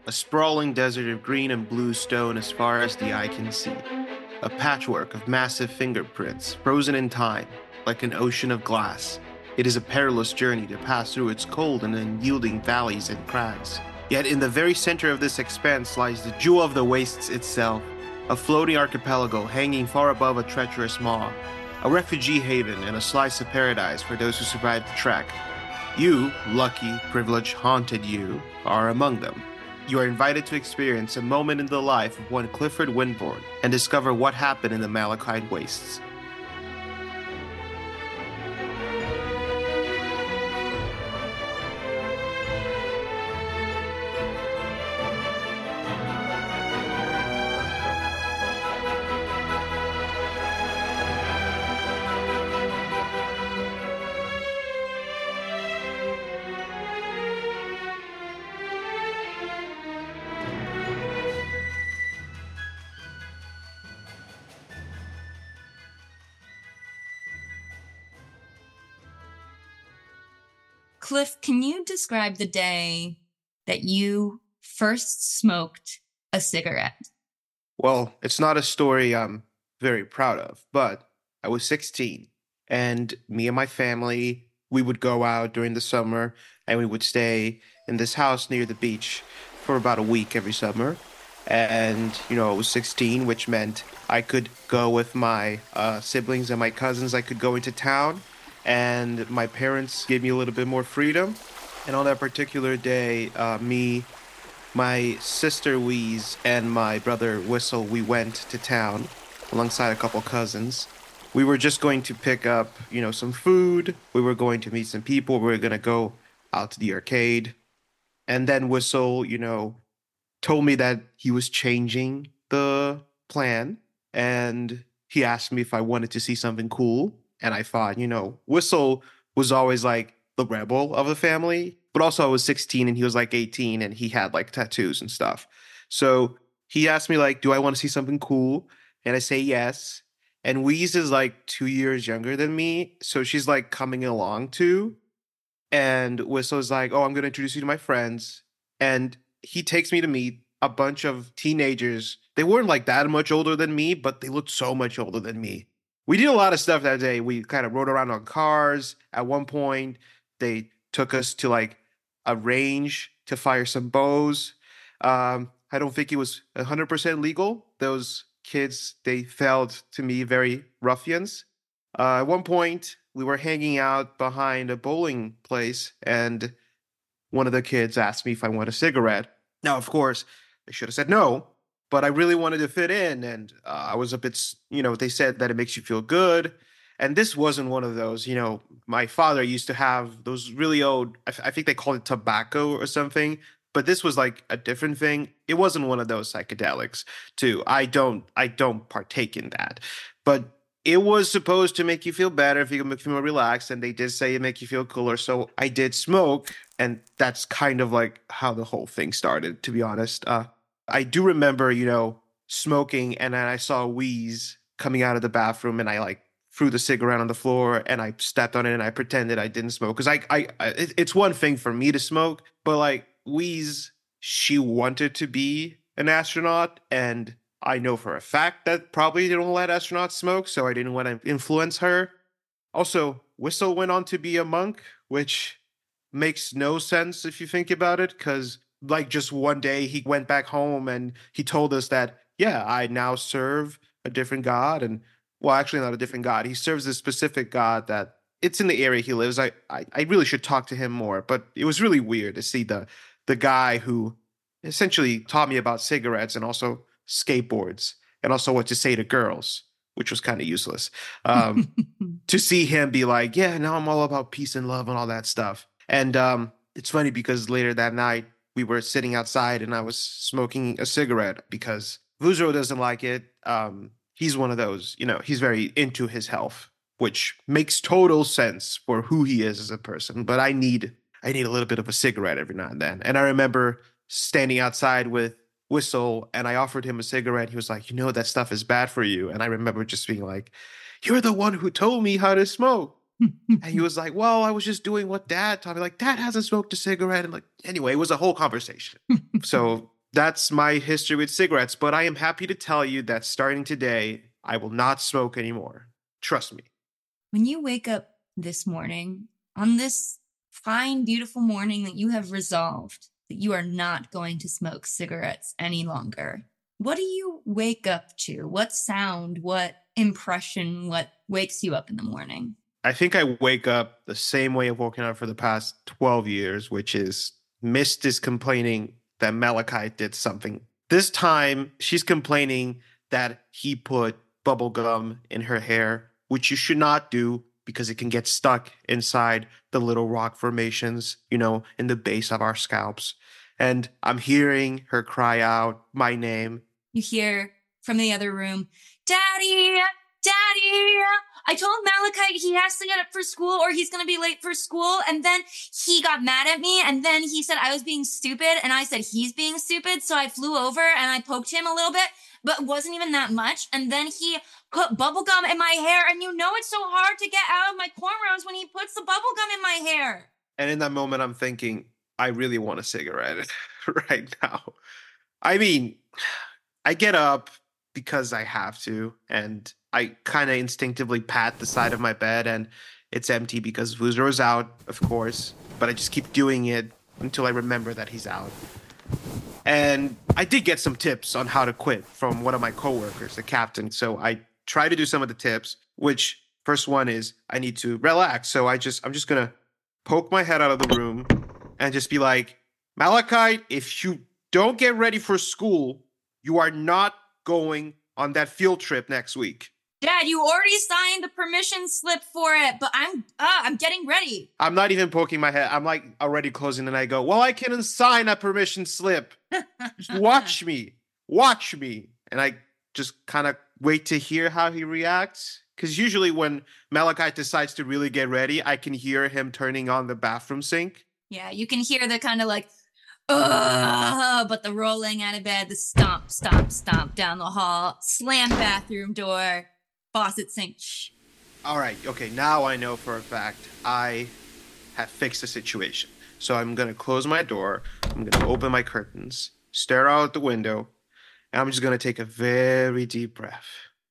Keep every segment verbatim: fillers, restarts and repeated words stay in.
A sprawling desert of green and blue stone as far as the eye can see. A patchwork of massive fingerprints, frozen in time, like an ocean of glass. It is a perilous journey to pass through its cold and unyielding valleys and crags. Yet in the very center of this expanse lies the jewel of the wastes itself, a floating archipelago hanging far above a treacherous maw, a refugee haven and a slice of paradise for those who survived the trek. You, lucky, privileged, haunted you, are among them. You are invited to experience a moment in the life of one Clifford Winborn and discover what happened in the Malachite Wastes. Cliff, can you describe the day that you first smoked a cigarette? Well, it's not a story I'm very proud of, but I was sixteen, and me and my family, we would go out during the summer, and we would stay in this house near the beach for about a week every summer. And, you know, I was sixteen, which meant I could go with my uh, siblings and my cousins. I could go into town, and my parents gave me a little bit more freedom. And on that particular day, uh, me, my sister Wheeze, and my brother Whistle, we went to town alongside a couple cousins. We were just going to pick up, you know, some food. We were going to meet some people. We were going to go out to the arcade. And then Whistle, you know, told me that he was changing the plan. And he asked me if I wanted to see something cool. And I thought, you know, Whistle was always like the rebel of the family, but also I was sixteen and he was like eighteen and he had like tattoos and stuff. So he asked me like, do I want to see something cool? And I say yes. And Wheeze is like two years younger than me. So she's like coming along too. And Whistle is like, oh, I'm going to introduce you to my friends. And he takes me to meet a bunch of teenagers. They weren't like that much older than me, but they looked so much older than me. We did a lot of stuff that day. We kind of rode around on cars. At one point, they took us to like a range to fire some bows. Um, I don't think it was one hundred percent legal. Those kids, they felt to me very ruffians. Uh, at one point, we were hanging out behind a bowling place, and one of the kids asked me if I want a cigarette. Now, of course, I should have said no, but I really wanted to fit in, and uh, I was a bit, you know, they said that it makes you feel good. And this wasn't one of those, you know, my father used to have those really old, I, I think they called it tobacco or something, but this was like a different thing. It wasn't one of those psychedelics too. I don't, I don't partake in that, but it was supposed to make you feel better, if you can make you more relaxed, and they did say it make you feel cooler. So I did smoke, and that's kind of like how the whole thing started, to be honest. Uh, I do remember, you know, smoking, and then I saw Wheeze coming out of the bathroom, and I like threw the cigarette on the floor, and I stepped on it, and I pretended I didn't smoke because I, I, I, it- it's one thing for me to smoke, but like Wheeze, she wanted to be an astronaut, and I know for a fact that probably they don't let astronauts smoke, so I didn't want to influence her. Also, Whistle went on to be a monk, which makes no sense if you think about it, because like just one day he went back home and he told us that, yeah, I now serve a different god. And well, actually not a different god. He serves a specific god that it's in the area he lives. I, I, I really should talk to him more, but it was really weird to see the the guy who essentially taught me about cigarettes and also skateboards and also what to say to girls, which was kind of useless. Um, to see him be like, yeah, now I'm all about peace and love and all that stuff. And um, it's funny because later that night, we were sitting outside and I was smoking a cigarette because Vuzro doesn't like it. Um, he's one of those, you know, he's very into his health, which makes total sense for who he is as a person. But I need, I need a little bit of a cigarette every now and then. And I remember standing outside with Whistle and I offered him a cigarette. He was like, you know, that stuff is bad for you. And I remember just being like, you're the one who told me how to smoke. And he was like, well, I was just doing what dad taught me. Like, dad hasn't smoked a cigarette. And like, anyway, it was a whole conversation. So That's my history with cigarettes, but I am happy to tell you that starting today, I will not smoke anymore. Trust me. When you wake up this morning, on this fine, beautiful morning that you have resolved that you are not going to smoke cigarettes any longer, what do you wake up to? What sound, what impression, what wakes you up in the morning? I think I wake up the same way I've woken up for the past twelve years, which is Mist is complaining that Malachi did something. This time, she's complaining that he put bubble gum in her hair, which you should not do because it can get stuck inside the little rock formations, you know, in the base of our scalps. And I'm hearing her cry out my name. You hear from the other room, Daddy, Daddy. I told Malachi he has to get up for school or he's going to be late for school. And then he got mad at me. And then he said I was being stupid. And I said he's being stupid. So I flew over and I poked him a little bit, but it wasn't even that much. And then he put bubble gum in my hair. And you know it's so hard to get out of my cornrows when he puts the bubble gum in my hair. And in that moment, I'm thinking, I really want a cigarette right now. I mean, I get up because I have to, and I kind of instinctively pat the side of my bed, and it's empty because Woozer is out, of course, but I just keep doing it until I remember that he's out. And I did get some tips on how to quit from one of my coworkers, the captain, so I try to do some of the tips, which first one is I need to relax, so I just, I'm just gonna poke my head out of the room and just be like, Malachi, if you don't get ready for school, you are not going on that field trip next week. Dad, you already signed the permission slip for it, but I'm uh, I'm getting ready. I'm not even poking my head. I'm like already closing and I go, well, I can sign a permission slip. Just watch me. Watch me. And I just kind of wait to hear how he reacts. Because usually when Malachi decides to really get ready, I can hear him turning on the bathroom sink. Yeah, you can hear the kind of like, ugh, but the rolling out of bed, the stomp, stomp, stomp down the hall, slam bathroom door, faucet sink. Shh. All right, okay, now I know for a fact I have fixed the situation. So I'm going to close my door, I'm going to open my curtains, stare out the window, and I'm just going to take a very deep breath.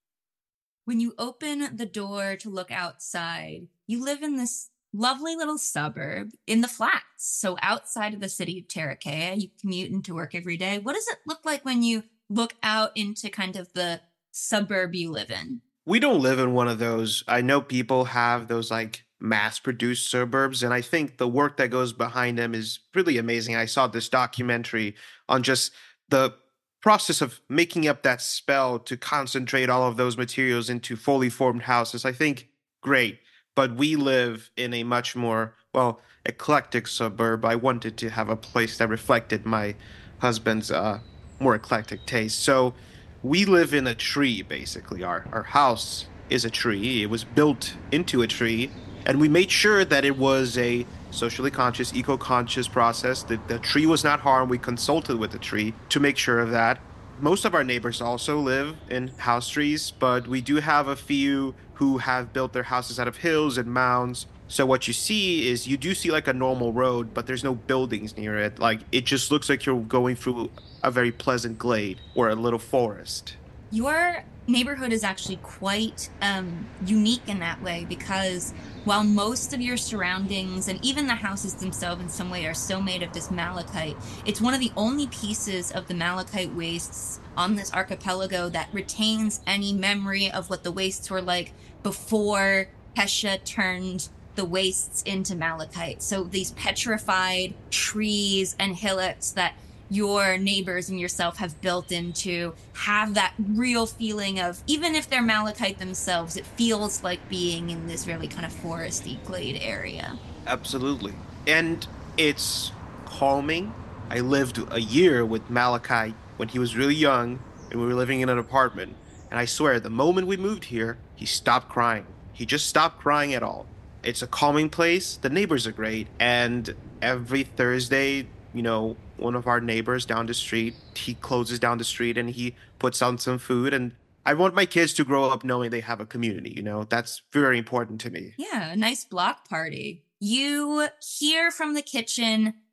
When you open the door to look outside, you live in this lovely little suburb in the flats. So outside of the city of Tarakea, you commute into work every day. What does it look like when you look out into kind of the suburb you live in? We don't live in one of those. I know people have those like mass-produced suburbs, and I think the work that goes behind them is really amazing. I saw this documentary on just the process of making up that spell to concentrate all of those materials into fully formed houses. I think great. But we live in a much more, well, eclectic suburb. I wanted to have a place that reflected my husband's uh, more eclectic taste. So we live in a tree, basically. Our, our house is a tree. It was built into a tree. And we made sure that it was a socially conscious, eco-conscious process. That the tree was not harmed. We consulted with the tree to make sure of that. Most of our neighbors also live in house trees, but we do have a few who have built their houses out of hills and mounds. So what you see is you do see like a normal road, but there's no buildings near it. Like it just looks like you're going through a very pleasant glade or a little forest. Your neighborhood is actually quite um, unique in that way because while most of your surroundings and even the houses themselves in some way are still made of this malachite, it's one of the only pieces of the malachite wastes on this archipelago that retains any memory of what the wastes were like before Hesha turned the wastes into malachite. So these petrified trees and hillocks that your neighbors and yourself have built into have that real feeling of, even if they're malachite themselves, it feels like being in this really kind of foresty glade area. Absolutely. And it's calming. I lived a year with Malachi when he was really young and we were living in an apartment. And I swear, the moment we moved here, he stopped crying. He just stopped crying at all. It's a calming place. The neighbors are great. And every Thursday, you know, one of our neighbors down the street, he closes down the street and he puts on some food. And I want my kids to grow up knowing they have a community, you know, that's very important to me. Yeah, a nice block party. You hear from the kitchen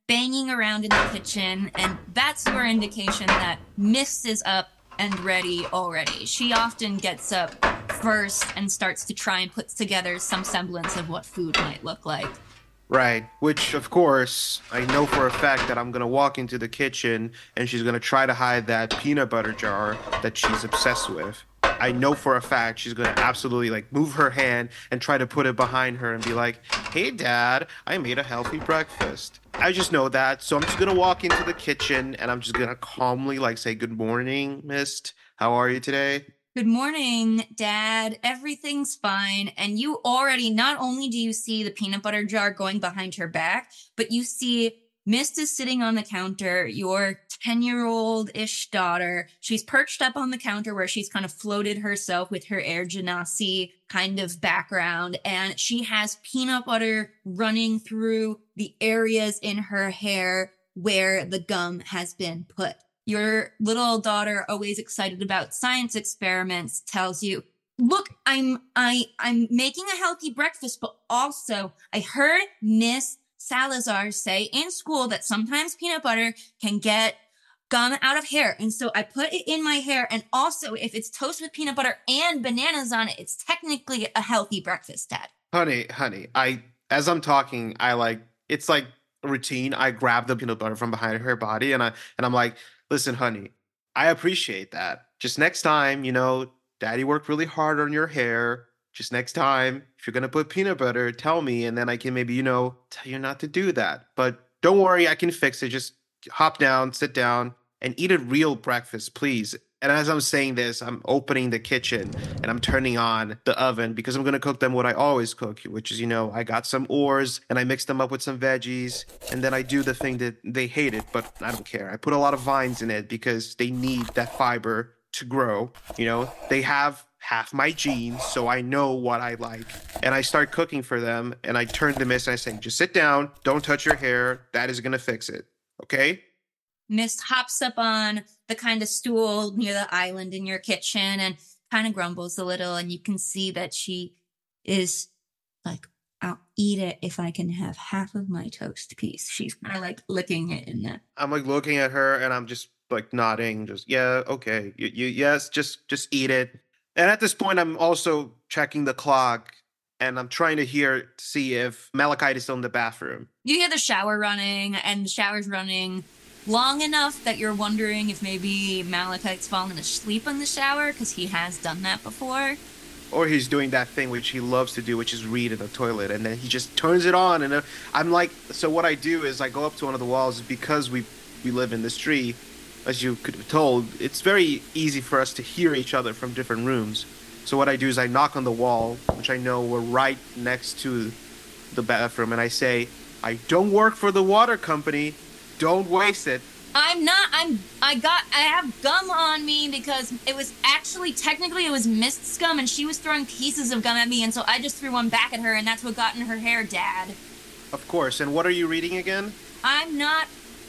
banging around in the kitchen, and that's your indication that Mist is up and ready already. She often gets up first and starts to try and put together some semblance of what food might look like. Right. Which, of course, I know for a fact that I'm gonna walk into the kitchen and she's gonna try to hide that peanut butter jar that she's obsessed with. I know for a fact she's gonna absolutely like move her hand and try to put it behind her and be like, "Hey, Dad, I made a healthy breakfast." I just know that, so I'm just gonna walk into the kitchen and I'm just gonna calmly like say, "Good morning, Mist. How are you today?" Good morning, Dad. Everything's fine. And you already, not only do you see the peanut butter jar going behind her back, but you see Mist is sitting on the counter, your ten year old ish daughter. She's perched up on the counter where she's kind of floated herself with her Air Genasi kind of background. And she has peanut butter running through the areas in her hair where the gum has been put. Your little daughter, always excited about science experiments, tells you, "Look, I'm I I'm making a healthy breakfast, but also I heard Miss Salazar say in school that sometimes peanut butter can get gum out of hair. And so I put it in my hair. And also, if it's toast with peanut butter and bananas on it, it's technically a healthy breakfast, Dad." Honey, honey, I as I'm talking, I like it's like a routine. I grab the peanut butter from behind her body and I and I'm like, "Listen, honey, I appreciate that. Just next time, you know, Daddy worked really hard on your hair. Just next time, if you're gonna put peanut butter, tell me, and then I can maybe, you know, tell you not to do that. But don't worry, I can fix it. Just hop down, sit down, and eat a real breakfast, please." And as I'm saying this, I'm opening the kitchen and I'm turning on the oven because I'm gonna cook them what I always cook, which is, you know, I got some oars and I mix them up with some veggies, and then I do the thing that they hate it, but I don't care. I put a lot of vines in it because they need that fiber to grow. You know, they have half my genes, so I know what I like. And I start cooking for them and I turn to Miss and I say, "Just sit down, don't touch your hair. That is gonna fix it. Okay?" Mist hops up on the kind of stool near the island in your kitchen and kind of grumbles a little. And you can see that she is like, "I'll eat it if I can have half of my toast piece." She's kind of like licking it in there. I'm like looking at her and I'm just like nodding, just yeah, okay, you, you yes, just just eat it. And at this point, I'm also checking the clock and I'm trying to hear to see if Malachite is still in the bathroom. You hear the shower running, and the shower's running long enough that you're wondering if maybe Malachite's fallen asleep in the shower, because he has done that before. Or he's doing that thing which he loves to do, which is read in the toilet, and then he just turns it on. And uh, I'm like, so what I do is I go up to one of the walls because we we live in this tree, as you could have told. It's very easy for us to hear each other from different rooms. So what I do is I knock on the wall, which I know we're right next to the bathroom, and I say, "I don't work for the water company. Don't waste it." I'm not, I'm, I got, I have gum on me because it was actually, technically it was Mist's gum and she was throwing pieces of gum at me, and so I just threw one back at her and that's what got in her hair, Dad. Of course. And what are you reading again? I'm not,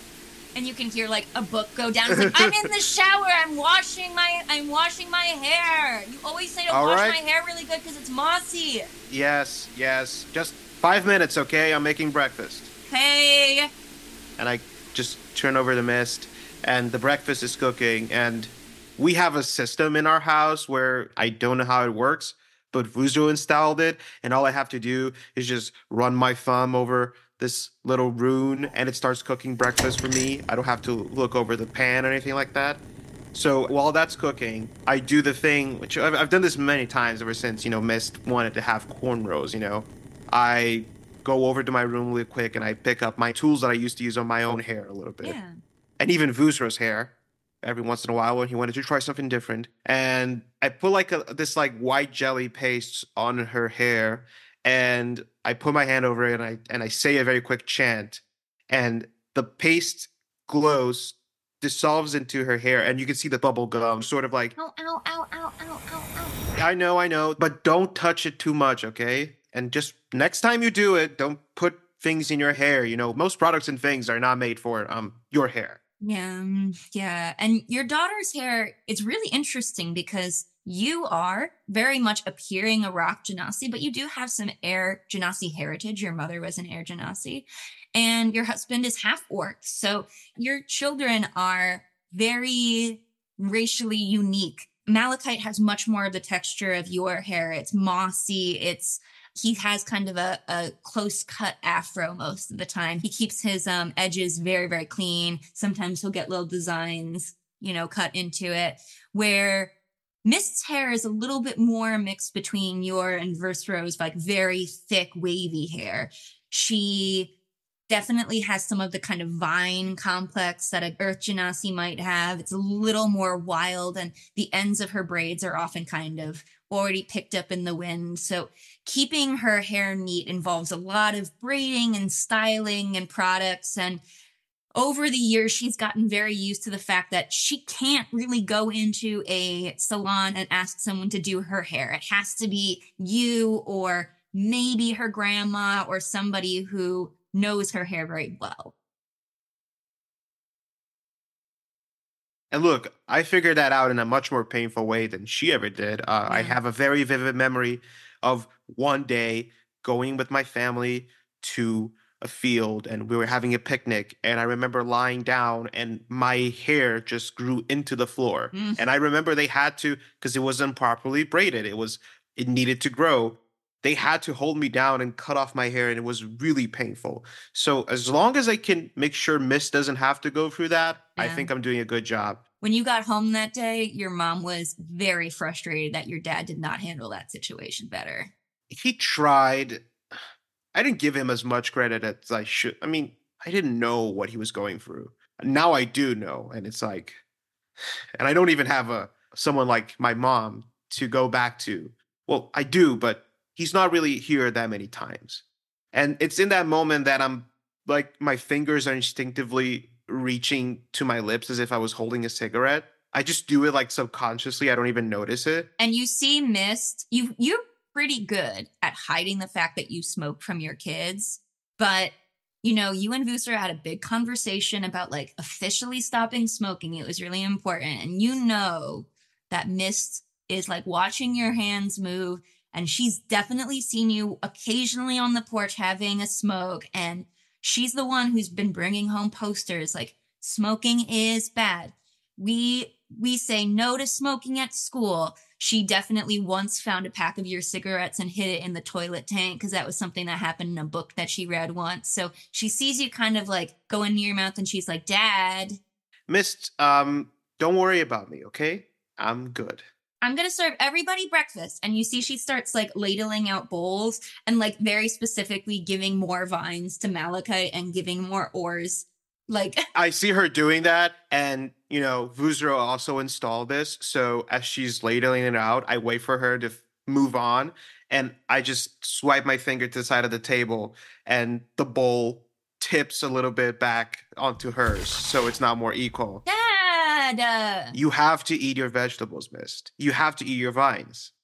and you can hear like a book go down. It's like, "I'm in the shower, I'm washing my, I'm washing my hair. You always say to All wash right. my hair really good because it's mossy." Yes, yes. Just five minutes, okay? I'm making breakfast. Hey. And I just turn over the mist, and the breakfast is cooking. And we have a system in our house where I don't know how it works, but Vuzo installed it, and all I have to do is just run my thumb over this little rune, and it starts cooking breakfast for me. I don't have to look over the pan or anything like that. So while that's cooking, I do the thing, which I've, I've done this many times ever since, you know, Mist wanted to have cornrows, you know. I go over to my room really quick and I pick up my tools that I used to use on my own hair a little bit. Yeah. And even Vusro's hair every once in a while when he wanted to try something different. And I put like a, this like white jelly paste on her hair, and I put my hand over it and I and I say a very quick chant, and the paste glows, dissolves into her hair, and you can see the bubble gum sort of like, Ow, ow, ow, ow, ow, ow, ow. I know, I know, but don't touch it too much, okay? And just next time you do it, don't put things in your hair. You know, most products and things are not made for um your hair. Yeah, mm, yeah. And your daughter's hair, it's really interesting because you are very much appearing a rock genasi, but you do have some Air Genasi heritage. Your mother was an Air Genasi, and your husband is half orc. So your children are very racially unique. Malachite has much more of the texture of your hair. It's mossy, it's he has kind of a, a close cut afro most of the time. He keeps his um, edges very, very clean. Sometimes he'll get little designs, you know, cut into it. Where Mist's hair is a little bit more mixed between your and Versro's, like very thick, wavy hair. She definitely has some of the kind of vine complex that an Earth Genasi might have. It's a little more wild, and the ends of her braids are often kind of already picked up in the wind. So keeping her hair neat involves a lot of braiding and styling and products. And over the years, she's gotten very used to the fact that she can't really go into a salon and ask someone to do her hair. It has to be you or maybe her grandma or somebody who knows her hair very well. And look, I figured that out in a much more painful way than she ever did. Uh, I Yeah. have a very vivid memory of one day going with my family to a field and we were having a picnic. And I remember lying down and my hair just grew into the floor. Mm. And I remember they had to, because it wasn't properly braided, it was, it needed to grow. They had to hold me down and cut off my hair, and it was really painful. So, as long as I can make sure Miss doesn't have to go through that, I Yeah. think I'm doing a good job. When you got home that day, your mom was very frustrated that your dad did not handle that situation better. He tried. I didn't give him as much credit as I should. I mean, I didn't know what he was going through. Now I do know, and it's like, and I don't even have a someone like my mom to go back to. Well, I do, but he's not really here that many times. And it's in that moment that I'm like my fingers are instinctively reaching to my lips as if I was holding a cigarette. I just do it like subconsciously. I don't even notice it. And you see Mist, you you're pretty good at hiding the fact that you smoke from your kids, but you know, you and Vooster had a big conversation about like officially stopping smoking. It was really important. And you know that Mist is like watching your hands move, and she's definitely seen you occasionally on the porch having a smoke. And she's the one who's been bringing home posters like smoking is bad. We we say no to smoking at school. She definitely once found a pack of your cigarettes and hid it in the toilet tank because that was something that happened in a book that she read once. So she sees you kind of like go into your mouth and she's like, Dad, Mist, um, don't worry about me, okay? I'm good. I'm going to serve everybody breakfast. And you see she starts like ladling out bowls and like very specifically giving more vines to Malachite and giving more ores. Like, I see her doing that, and you know, Vuzro also installed this. So as she's ladling it out, I wait for her to f- move on, and I just swipe my finger to the side of the table, and the bowl tips a little bit back onto hers, so it's not more equal. Dad, uh, You have to eat your vegetables, Mist. You have to eat your vines.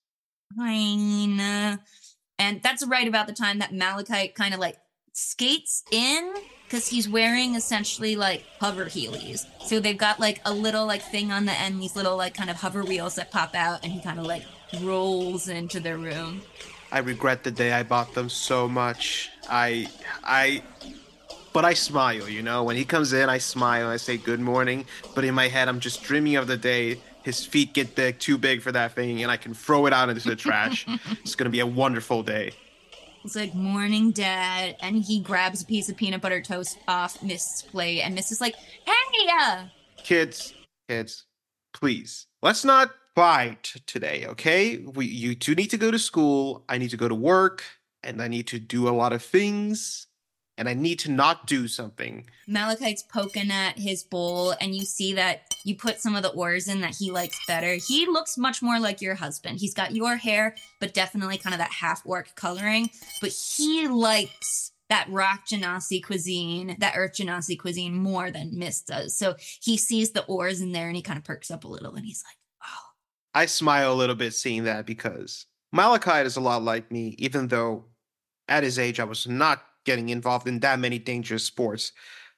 fine. Uh, And that's right about the time that Malachite kind of like skates in because he's wearing essentially like hover heelys. So they've got like a little like thing on the end, these little like kind of hover wheels that pop out, and he kind of like rolls into their room. I regret the day I bought them so much. I, I, but I smile, you know? When he comes in, I smile, I say good morning, but in my head, I'm just dreaming of the day his feet get big, too big for that thing, and I can throw it out into the trash. It's gonna be a wonderful day. It's like, morning, Dad. And he grabs a piece of peanut butter toast off Mist's plate, and Miss is like, hey, uh, Kids, kids, please, let's not fight today, okay? We, you two need to go to school, I need to go to work, and I need to do a lot of things, and I need to not do something. Malachite's poking at his bowl, and you see that you put some of the ores in that he likes better. He looks much more like your husband. He's got your hair, but definitely kind of that half orc coloring. But he likes that rock genasi cuisine, that earth genasi cuisine more than Mist does. So he sees the ores in there and he kind of perks up a little and he's like, oh. I smile a little bit seeing that because Malachite is a lot like me, even though at his age I was not getting involved in that many dangerous sports.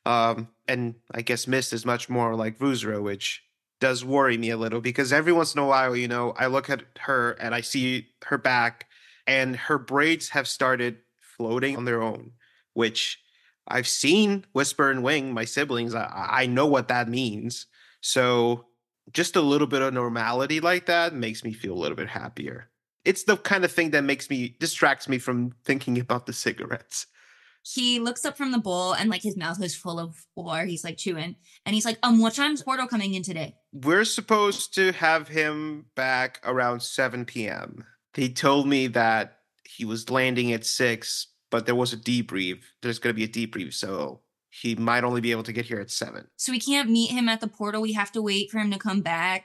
Um, and I guess Mist is much more like Vuzra, which does worry me a little because every once in a while, you know, I look at her and I see her back and her braids have started floating on their own, which I've seen Whisper and Wing, my siblings. I, I know what that means. So just a little bit of normality like that makes me feel a little bit happier. It's the kind of thing that makes me distracts me from thinking about the cigarettes. He looks up from the bowl and like his mouth is full of ore. He's like chewing. And he's like, um, what time's Porto coming in today? We're supposed to have him back around seven p.m. He told me that he was landing at six, but there was a debrief. There's going to be a debrief, so he might only be able to get here at seven. So we can't meet him at the portal. We have to wait for him to come back.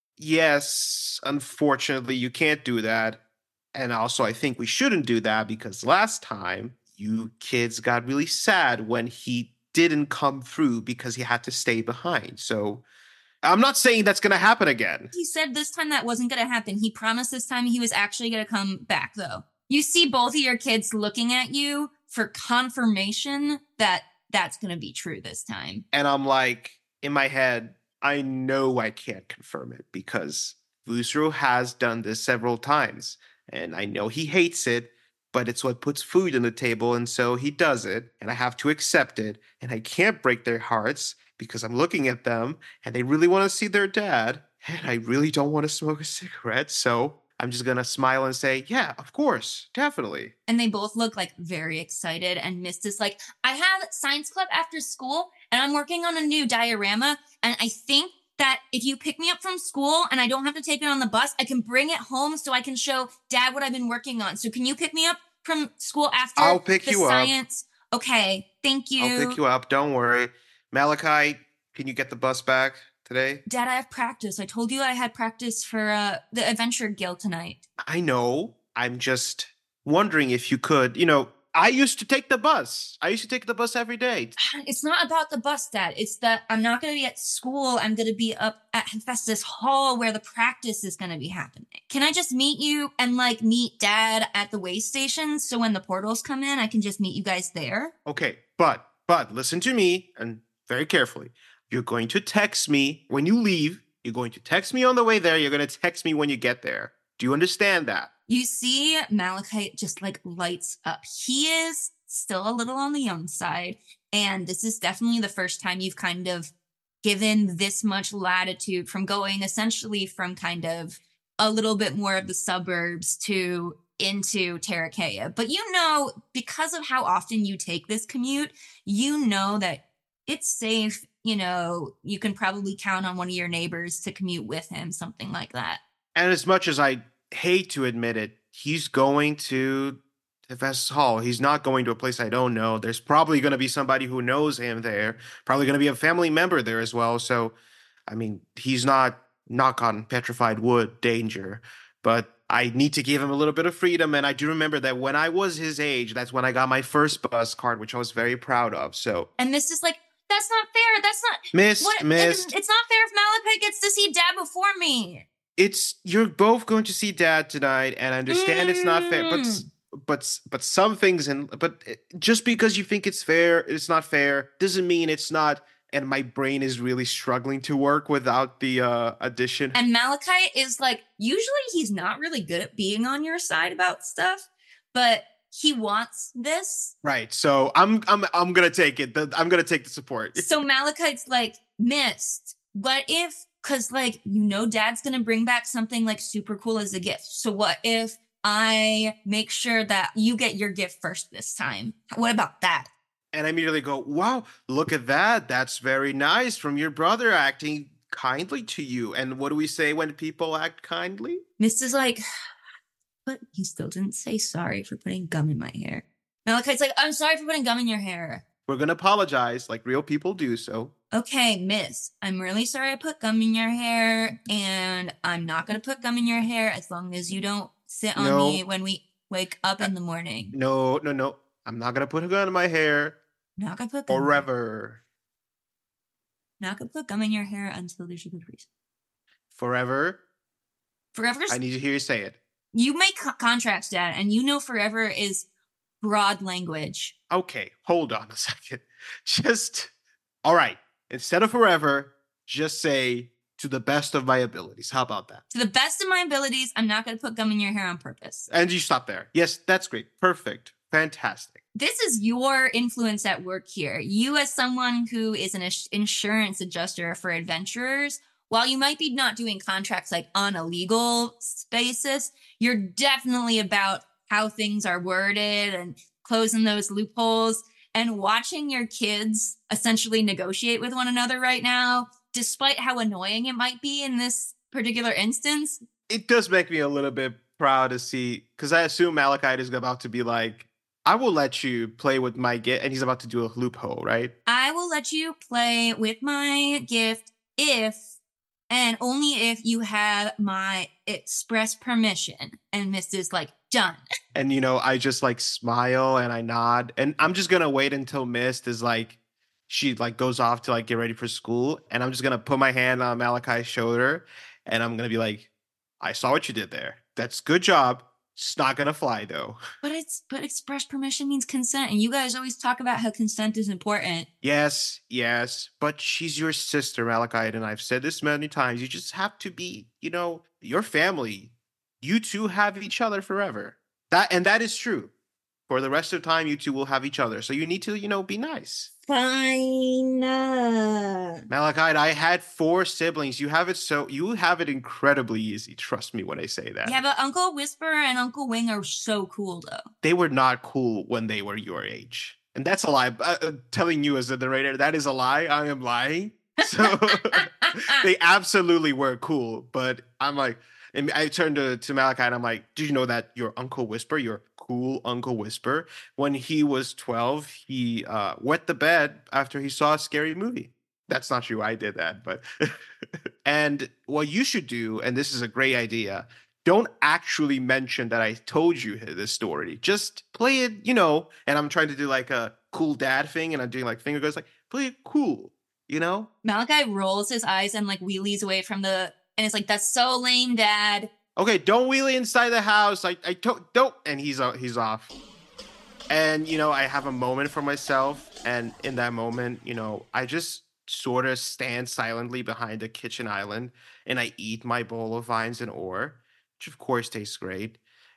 Yes, unfortunately, you can't do that. And also, I think we shouldn't do that because last time you kids got really sad when he didn't come through because he had to stay behind. So I'm not saying that's going to happen again. He said this time that wasn't going to happen. He promised this time he was actually going to come back, though. You see both of your kids looking at you for confirmation that that's going to be true this time. And I'm like, in my head, I know I can't confirm it because Vusro has done this several times. And I know he hates it, but it's what puts food on the table. And so he does it. And I have to accept it. And I can't break their hearts because I'm looking at them and they really want to see their dad. And I really don't want to smoke a cigarette. So I'm just going to smile and say, yeah, of course, definitely. And they both look like very excited. And Mist is like, I have science club after school and I'm working on a new diorama. And I think that if you pick me up from school and I don't have to take it on the bus, I can bring it home so I can show Dad what I've been working on. So can you pick me up from school after I'll pick the you science? Up. Okay, thank you. I'll pick you up. Don't worry. Malachi, can you get the bus back today? Dad, I have practice. I told you I had practice for uh, the Adventure Guild tonight. I know. I'm just wondering if you could, you know, I used to take the bus. I used to take the bus every day. It's not about the bus, Dad. It's that I'm not going to be at school. I'm going to be up at Hephaestus Hall where the practice is going to be happening. Can I just meet you and like meet Dad at the way station so when the portals come in, I can just meet you guys there? Okay, but, but listen to me and very carefully. You're going to text me when you leave. You're going to text me on the way there. You're going to text me when you get there. Do you understand that? You see Malachite just like lights up. He is still a little on the young side. And this is definitely the first time you've kind of given this much latitude from going essentially from kind of a little bit more of the suburbs to into Terrakeia. But you know, because of how often you take this commute, you know that it's safe. You know, you can probably count on one of your neighbors to commute with him, something like that. And as much as I hate to admit it, he's going to Hephaestus Hall. He's not going to a place I don't know. There's probably going to be somebody who knows him there. Probably going to be a family member there as well. So, I mean, he's not, knock on petrified wood, danger. But I need to give him a little bit of freedom. And I do remember that when I was his age, that's when I got my first bus card, which I was very proud of. So, and this is like, that's not fair. That's not... Mist, what, Mist. It's not fair if Malachite gets to see Dad before me. It's you're both going to see Dad tonight, and I understand mm. it's not fair, but but but some things and but just because you think it's fair, it's not fair doesn't mean it's not. And my brain is really struggling to work without the uh, addition. And Malachite is like, usually he's not really good at being on your side about stuff, but he wants this. Right. So I'm I'm I'm gonna take it. I'm gonna take the support. So Malachite's like, Mist, what if? Because, like, you know, Dad's going to bring back something, like, super cool as a gift. So what if I make sure that you get your gift first this time? What about that? And I immediately go, wow, look at that. That's very nice from your brother acting kindly to you. And what do we say when people act kindly? Mist is like, but he still didn't say sorry for putting gum in my hair. Malachite's like, I'm sorry for putting gum in your hair. We're going to apologize like real people do so. Okay, Miss, I'm really sorry I put gum in your hair, and I'm not going to put gum in your hair as long as you don't sit on no. me when we wake up in the morning. No, no, no. I'm not going to put a gun in my hair. Not going to put gum. Forever. Not going to put gum in your hair until there's a good reason. Forever? Forever? I need to hear you say it. You make co- contracts, Dad, and you know forever is broad language. Okay, hold on a second. Just... All right. Instead of forever, just say to the best of my abilities. How about that? To the best of my abilities, I'm not going to put gum in your hair on purpose. And you stop there. Yes, that's great. Perfect. Fantastic. This is your influence at work here. You, as someone who is an insurance adjuster for adventurers, while you might be not doing contracts like on a legal basis, you're definitely about how things are worded and closing those loopholes. And watching your kids essentially negotiate with one another right now, despite how annoying it might be in this particular instance. It does make me a little bit proud to see, because I assume Malachite is about to be like, I will let you play with my gift, and he's about to do a loophole, right? I will let you play with my gift if, and only if you have my express permission. And Missus like, done. And, you know, I just like smile and I nod. And I'm just going to wait until Mist is like, she like goes off to like get ready for school. And I'm just going to put my hand on Malachi's shoulder. And I'm going to be like, I saw what you did there. That's good job. It's not going to fly though. But it's, but express permission means consent. And you guys always talk about how consent is important. Yes, yes. But she's your sister, Malachite. And I've said this many times. You just have to be, you know, your family. You two have each other forever. That and that is true. For the rest of the time, you two will have each other. So you need to, you know, be nice. Fine. Uh... Malachite, I had four siblings. You have it so you have it incredibly easy. Trust me when I say that. Yeah, but Uncle Whisper and Uncle Wing are so cool, though. They were not cool when they were your age, and that's a lie. Uh, telling you as a narrator, that is a lie. I am lying. So they absolutely were cool, but I'm like. And I turned to, to Malachi and I'm like, did you know that your Uncle Whisper, your cool Uncle Whisper, when he was twelve, he uh, wet the bed after he saw a scary movie? That's not true. I did that. But and what you should do, and this is a great idea, don't actually mention that I told you this story. Just play it, you know, and I'm trying to do like a cool dad thing and I'm doing like finger guns, like play it cool, you know? Malachi rolls his eyes and like wheelies away from the... And it's like, that's so lame, Dad. Okay, don't wheelie inside the house. I, I to- don't. And he's uh, he's off. And, you know, I have a moment for myself. And in that moment, you know, I just sort of stand silently behind the kitchen island. And I eat my bowl of vines and ore, which of course tastes great.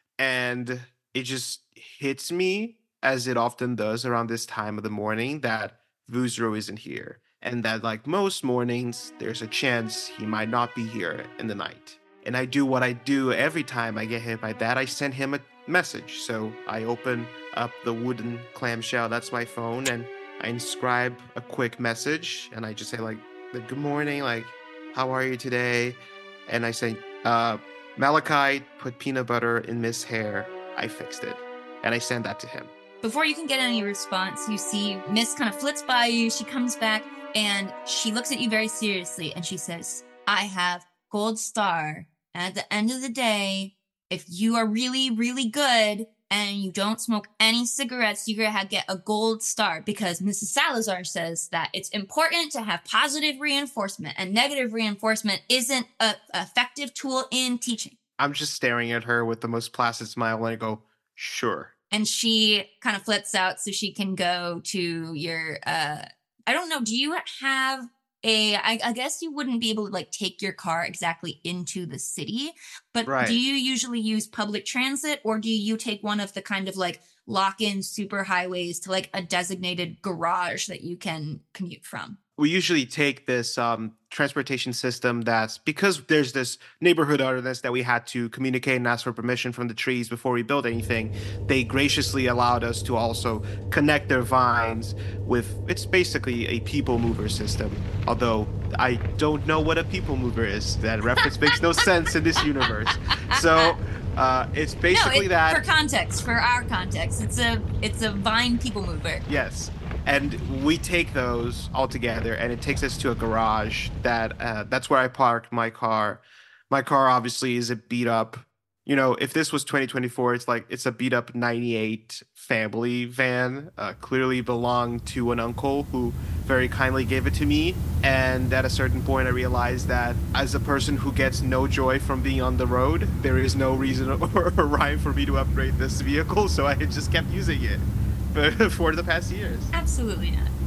And it just hits me, as it often does around this time of the morning, that Vuzro isn't here. And that, like most mornings, there's a chance he might not be here in the night. And I do what I do every time I get hit by that. I send him a message. So I open up the wooden clamshell, that's my phone, and I inscribe a quick message. And I just say, like, good morning, like, how are you today? And I say, uh, Malachite put peanut butter in Miss hair. I fixed it. And I send that to him. Before you can get any response, you see Miss kind of flits by you. She comes back. And she looks at you very seriously and she says, I have gold star. And at the end of the day, if you are really, really good and you don't smoke any cigarettes, you're going to get a gold star because Missus Salazar says that it's important to have positive reinforcement and negative reinforcement isn't an effective tool in teaching. I'm just staring at her with the most placid smile and I go, sure. And she kind of flits out so she can go to your, uh, I don't know. Do you have a, I, I guess you wouldn't be able to like take your car exactly into the city, but right. Do you usually use public transit or do you take one of the kind of like lock-in super highways to like a designated garage that you can commute from? We usually take this um, transportation system that's, because there's this neighborhood ordinance that we had to communicate and ask for permission from the trees before we build anything, they graciously allowed us to also connect their vines with, it's basically a people mover system. Although I don't know what a people mover is. That reference makes no sense in this universe. So uh, it's basically no, it, that. For context, for our context, it's a it's a vine people mover. Yes. And we take those all together, and it takes us to a garage that uh, that's where I park my car. My car obviously is a beat up. You know, if this was twenty twenty-four, it's like it's a beat up ninety-eight family van. Uh, clearly belonged to an uncle who very kindly gave it to me. And at a certain point, I realized that as a person who gets no joy from being on the road, there is no reason or rhyme for me to upgrade this vehicle. So I just kept using it for the past years. Absolutely not.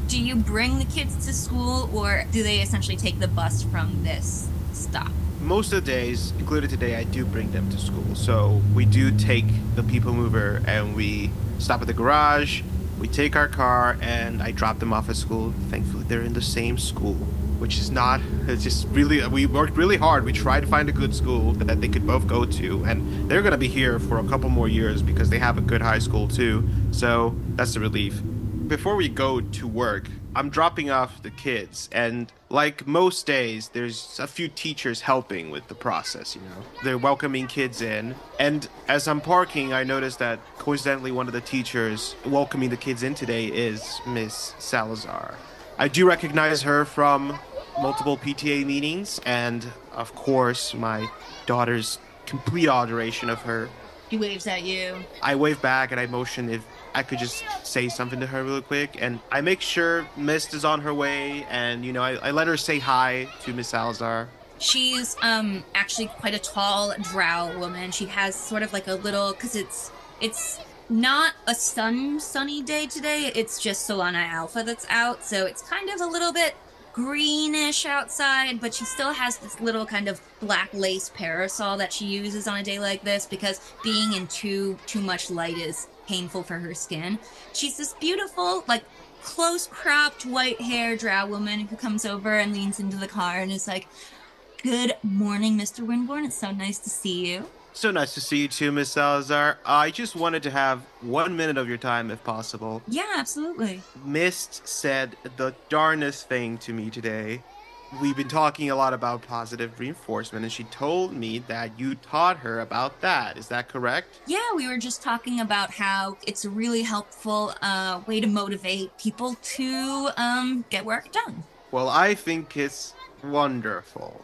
Do you bring the kids to school, or do they essentially take the bus from this stop? Most of the days, included today, I do bring them to school. So we do take the People Mover and we stop at the garage, we take our car, and I drop them off at school. Thankfully, they're in the same school, which is not, it's just really, we worked really hard. We tried to find a good school that they could both go to, and they're going to be here for a couple more years because they have a good high school too. So that's a relief. Before we go to work, I'm dropping off the kids, and like most days, there's a few teachers helping with the process, you know. They're welcoming kids in, and as I'm parking, I noticed that coincidentally one of the teachers welcoming the kids in today is Miss Salazar. I do recognize her from multiple P T A meetings, and of course, my daughter's complete adoration of her. She waves at you. I wave back and I motion if I could just say something to her real quick, and I make sure Mist is on her way, and you know I, I let her say hi to Miss Salazar. She's um actually quite a tall drow woman. She has sort of like a little, because it's it's not a sun sunny day today. It's just Solana Alpha that's out, so it's kind of a little bit greenish outside, but she still has this little kind of black lace parasol that she uses on a day like this because being in too too much light is painful for her skin. She's this beautiful, like, close cropped white hair drow woman who comes over and leans into the car and is like, "Good morning, Mister Windborn. It's so nice to see you." So nice to see you too, Miss Salazar. I just wanted to have one minute of your time if possible. Yeah, absolutely. Mist said the darnest thing to me today. We've been talking a lot about positive reinforcement, and she told me that you taught her about that. Is that correct? Yeah, we were just talking about how it's a really helpful uh, way to motivate people to um, get work done. Well, I think it's wonderful.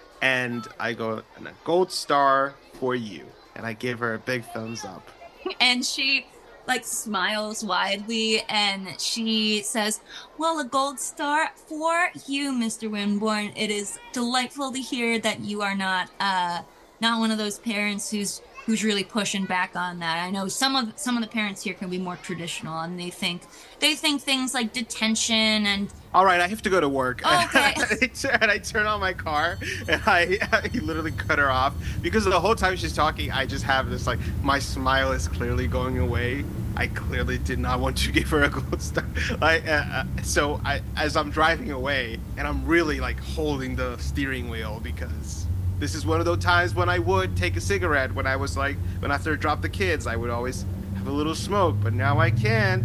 And I go, and a gold star for you. And I give her a big thumbs up. And she, like, smiles widely, and she says, "Well, a gold star for you, Mister Windborn. It is delightful to hear that you are not, uh, not one of those parents who's who's really pushing back on that. I know some of some of the parents here can be more traditional, and they think they think things like detention and." All right, I have to go to work. Okay. And I turn on my car, and I, I literally cut her off because the whole time she's talking, I just have this, like, my smile is clearly going away. I clearly did not want to give her a gold star. I, uh, so I, as I'm driving away, and I'm really, like, holding the steering wheel because this is one of those times when I would take a cigarette when I was, like, when after I dropped the kids, I would always have a little smoke, but now I can't.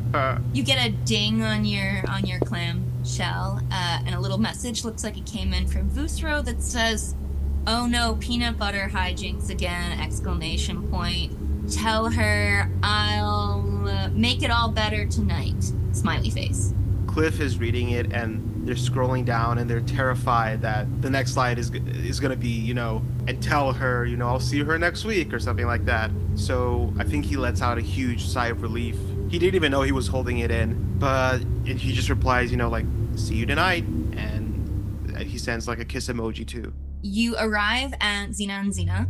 You get a ding on your on your clam shell, uh, and a little message looks like it came in from Vusro that says, "Oh no, peanut butter hijinks again!" Exclamation point. Tell her I'll uh, make it all better tonight. Smiley face. Cliff is reading it, and they're scrolling down, and they're terrified that the next slide is is going to be, you know, and tell her, you know, I'll see her next week or something like that. So I think he lets out a huge sigh of relief. He didn't even know he was holding it in, but he just replies, you know, like, "See you tonight," and he sends like a kiss emoji too. You arrive at Xena and Xena,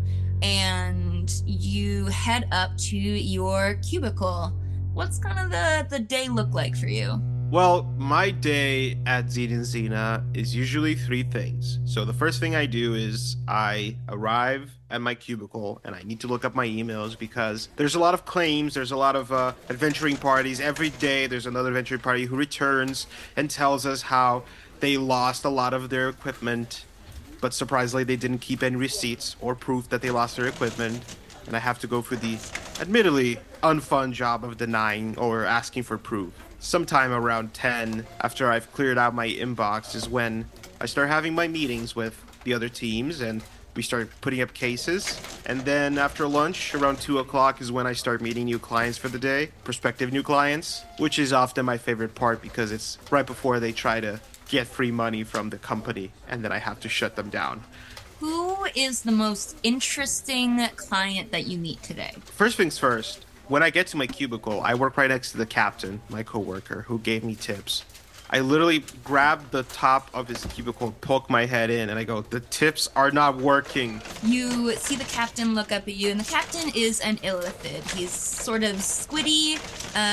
and you head up to your cubicle. What's kind of the, the day look like for you? Well, my day at Xena and Xena is usually three things. So the first thing I do is I arrive at my cubicle and I need to look up my emails because there's a lot of claims, there's a lot of uh, adventuring parties. Every day there's another adventuring party who returns and tells us how they lost a lot of their equipment, but surprisingly they didn't keep any receipts or proof that they lost their equipment. And I have to go through the admittedly unfun job of denying or asking for proof. Sometime around ten, after I've cleared out my inbox, is when I start having my meetings with the other teams and we start putting up cases. And then after lunch, around two o'clock, is when I start meeting new clients for the day, prospective new clients, which is often my favorite part because it's right before they try to get free money from the company and then I have to shut them down. Who is the most interesting client that you meet today? First things first. When I get to my cubicle, I work right next to the captain, my coworker, who gave me tips. I literally grab the top of his cubicle, poke my head in, and I go, "The tips are not working." You see the captain look up at you, and the captain is an illithid. He's sort of squiddy, uh,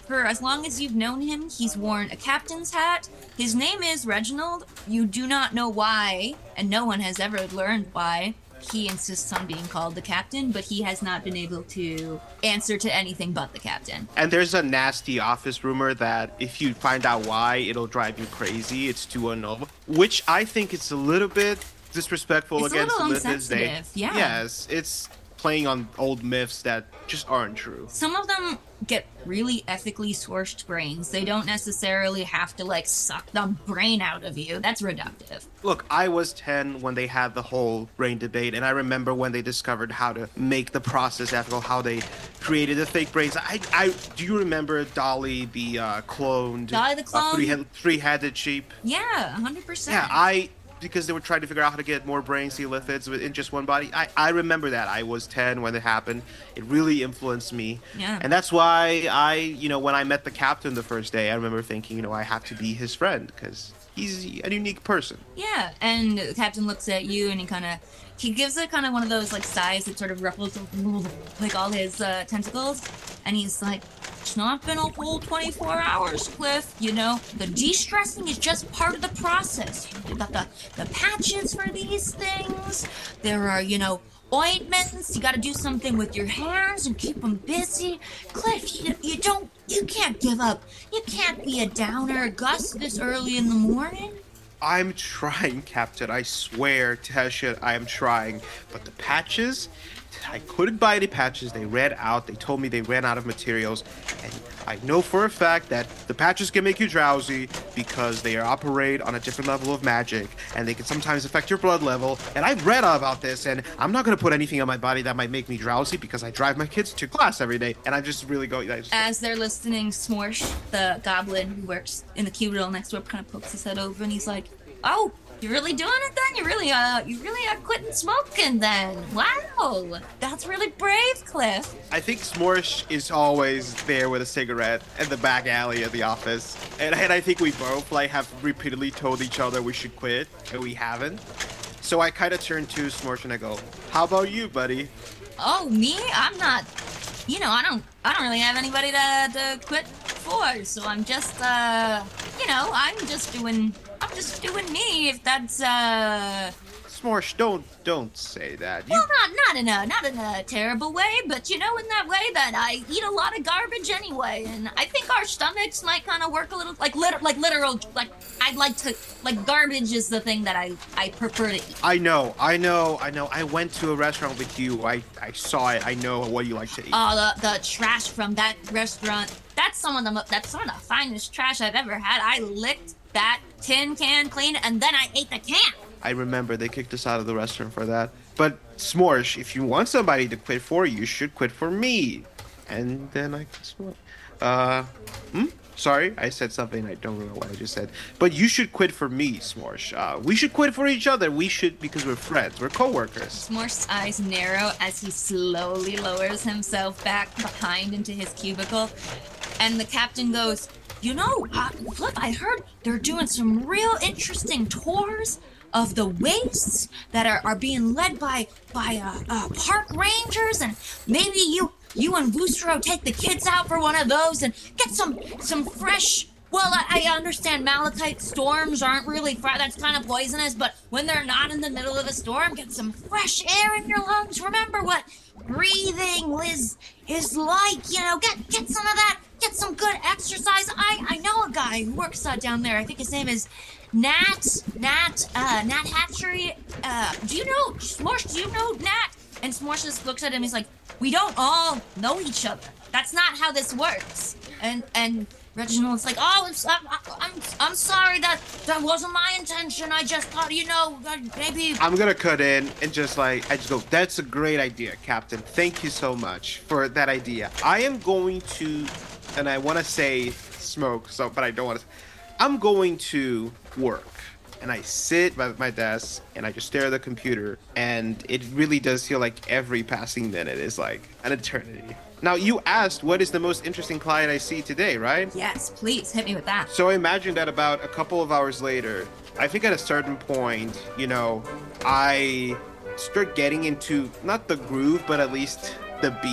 For as long as you've known him, he's worn a captain's hat. His name is Reginald. You do not know why, and no one has ever learned why. He insists on being called the captain, but he has not been able to answer to anything but the captain. And there's a nasty office rumor that if you find out why, it'll drive you crazy. It's too unknown, which I think it's a little bit disrespectful It's against a little the Mythos Day. insensitive, yeah. Yes, it's playing on old myths that just aren't true. Some of them get really ethically sourced brains. They don't necessarily have to, like, suck the brain out of you. That's reductive. Look, I was ten when they had the whole brain debate, and I remember when they discovered how to make the process ethical, how they created the fake brains. I, I do you remember Dolly, the uh, cloned, Dolly the clone? uh, three-head, three-headed sheep? Yeah, one hundred percent. Yeah, I because they were trying to figure out how to get more brain celithids in just one body. I, I remember that. I was ten when it happened. It really influenced me. Yeah. And that's why I, you know, when I met the captain the first day, I remember thinking, you know, I have to be his friend because he's a unique person. Yeah, and the captain looks at you and he kind of, he gives it kind of one of those, like, sighs that sort of ruffles, like, all his uh, tentacles. And he's like, it's not been a whole twenty-four hours, Cliff. You know, the de-stressing is just part of the process. You got the, the patches for these things. There are, you know, ointments. You got to do something with your hands and keep them busy. Cliff, you, you don't, you can't give up. You can't be a downer, Gus, this early in the morning. I'm trying, Captain. I swear, Tesha, I am trying. But the patches, I couldn't buy any patches. They ran out. They told me they ran out of materials. And I know for a fact that the patches can make you drowsy because they operate on a different level of magic. And they can sometimes affect your blood level. And I've read about this. And I'm not going to put anything on my body that might make me drowsy because I drive my kids to class every day. And I'm just really going... I just, As they're listening, Smorsh, the goblin who works in the cubicle next door, kind of pokes his head over and he's like, oh, you're really doing it then? You really, uh, you really are quitting smoking then? Wow, that's really brave, Cliff. I think Smorsh is always there with a cigarette in the back alley of the office. And, and I think we both, like, have repeatedly told each other we should quit, and we haven't. So I kind of turn to Smorsh and I go, how about you, buddy? Oh, me? I'm not, you know, I don't, I don't really have anybody to, to quit for, so I'm just, uh, you know, I'm just doing... I'm just doing me, if that's, uh... Smorsh, don't, don't say that. You... Well, not, not in a, not in a terrible way, but, you know, in that way that I eat a lot of garbage anyway, and I think our stomachs might kind of work a little, like, liter- like literal, like, I'd like to, like, garbage is the thing that I, I prefer to eat. I know, I know, I know. I went to a restaurant with you. I, I saw it. I know what you like to eat. Oh, the, the trash from that restaurant, that's some of the, that's some of the finest trash I've ever had. I licked that tin can clean, and then I ate the can. I remember they kicked us out of the restaurant for that. But Smorsh, if you want somebody to quit for you, you should quit for me. And then I guess what? Uh, hmm? Sorry, I said something. I don't remember what I just said. But you should quit for me, Smorsh. Uh, we should quit for each other. We should, because we're friends. We're co-workers. Smorsh's eyes narrow as he slowly lowers himself back behind into his cubicle. And the captain goes, you know, uh, Flip, I heard they're doing some real interesting tours of the wastes that are, are being led by by uh, uh, park rangers, and maybe you you and Boostro take the kids out for one of those and get some some fresh. Well, I, I understand malachite storms aren't really fr- that's kind of poisonous, but when they're not in the middle of a storm, get some fresh air in your lungs. Remember what breathing is is like. You know, get get some of that. Get some good exercise. I, I know a guy who works uh, down there. I think his name is Nat, Nat, uh, Nat Hatchery. Uh, do you know, Smorsh, do you know Nat? And Smorsh just looks at him. He's like, we don't all know each other. That's not how this works. And, and Reginald's like, oh, it's, I'm, I'm, I'm sorry. That, that wasn't my intention. I just thought, you know, maybe. I'm gonna cut in and just like, I just go, that's a great idea, Captain. Thank you so much for that idea. I am going to, and I want to say smoke, so but I don't want to. I'm going to work, and I sit at my desk and I just stare at the computer, and it really does feel like every passing minute is like an eternity. Now, you asked what is the most interesting client I see today, right? Yes, please hit me with that. So imagine that about a couple of hours later, I think at a certain point, you know, I start getting into not the groove, but at least the beat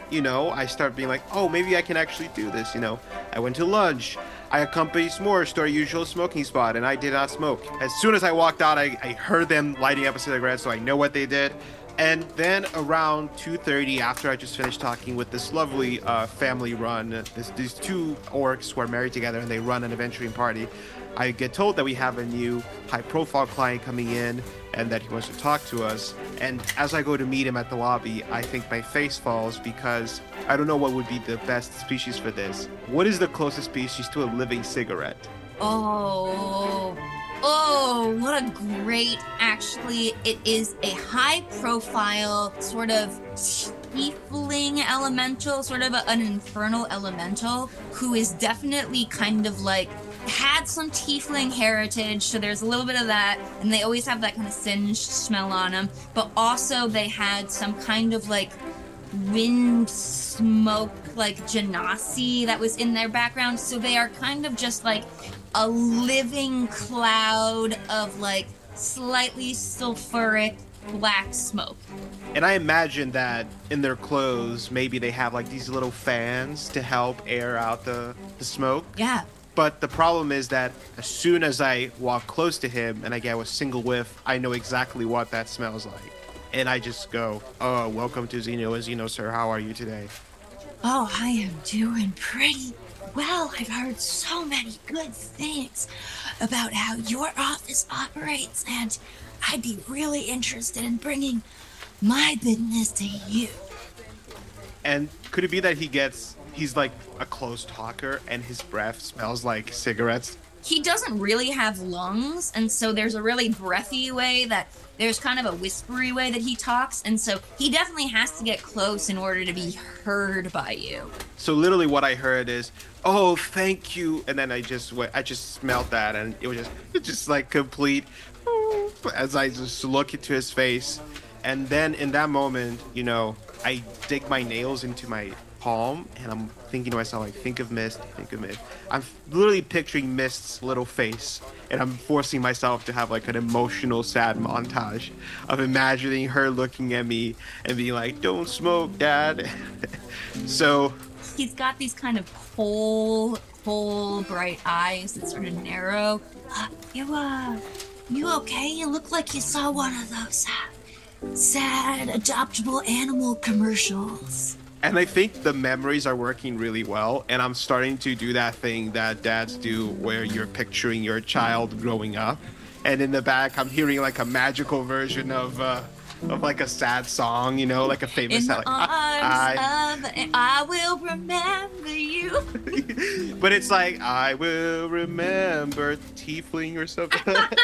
you know, I start being like, oh, maybe I can actually do this. You know, I went to lunch. I accompanied S'mores to our usual smoking spot, and I did not smoke. As soon as I walked out, I, I heard them lighting up a cigarette, so I know what they did. And then around two thirty, after I just finished talking with this lovely uh, family-run, this, these two orcs who are married together, and they run an adventuring party, I get told that we have a new high-profile client coming in and that he wants to talk to us. And as I go to meet him at the lobby, I think my face falls because I don't know what would be the best species for this. What is the closest species to a living cigarette? Oh, oh, what a great, actually, it is a high profile sort of tiefling elemental, sort of a, an infernal elemental who is definitely kind of like, had some tiefling heritage, so there's a little bit of that, and they always have that kind of singed smell on them, but also they had some kind of like wind smoke, like genasi that was in their background, so they are kind of just like a living cloud of like slightly sulfuric black smoke. And I imagine that in their clothes, maybe they have like these little fans to help air out the, the smoke. Yeah. But the problem is that as soon as I walk close to him and I get a single whiff, I know exactly what that smells like. And I just go, oh, welcome to Xeno. Xeno, sir, how are you today? Oh, I am doing pretty well. I've heard so many good things about how your office operates, and I'd be really interested in bringing my business to you. And could it be that he gets, he's like a close talker and his breath smells like cigarettes? He doesn't really have lungs, and so there's a really breathy way that there's kind of a whispery way that he talks, and so he definitely has to get close in order to be heard by you. So literally what I heard is, oh, thank you. And then I just went, I just smelled that, and it was just, it's just like complete, as I just look into his face. And then in that moment, you know, I dig my nails into my palm, and I'm thinking to myself, like, think of Mist, think of Mist. I'm literally picturing Mist's little face, and I'm forcing myself to have like an emotional, sad montage of imagining her looking at me and being like, don't smoke, Dad. So he's got these kind of coal, coal, bright eyes that sort of narrow. Uh, you, uh, you okay? You look like you saw one of those uh, sad adoptable animal commercials. And I think the memories are working really well, and I'm starting to do that thing that dads do where you're picturing your child growing up, and in the back I'm hearing like a magical version of uh, of like a sad song, you know, like a famous In the like, arms I, of, I will remember you. But it's like, I will remember tiefling or something.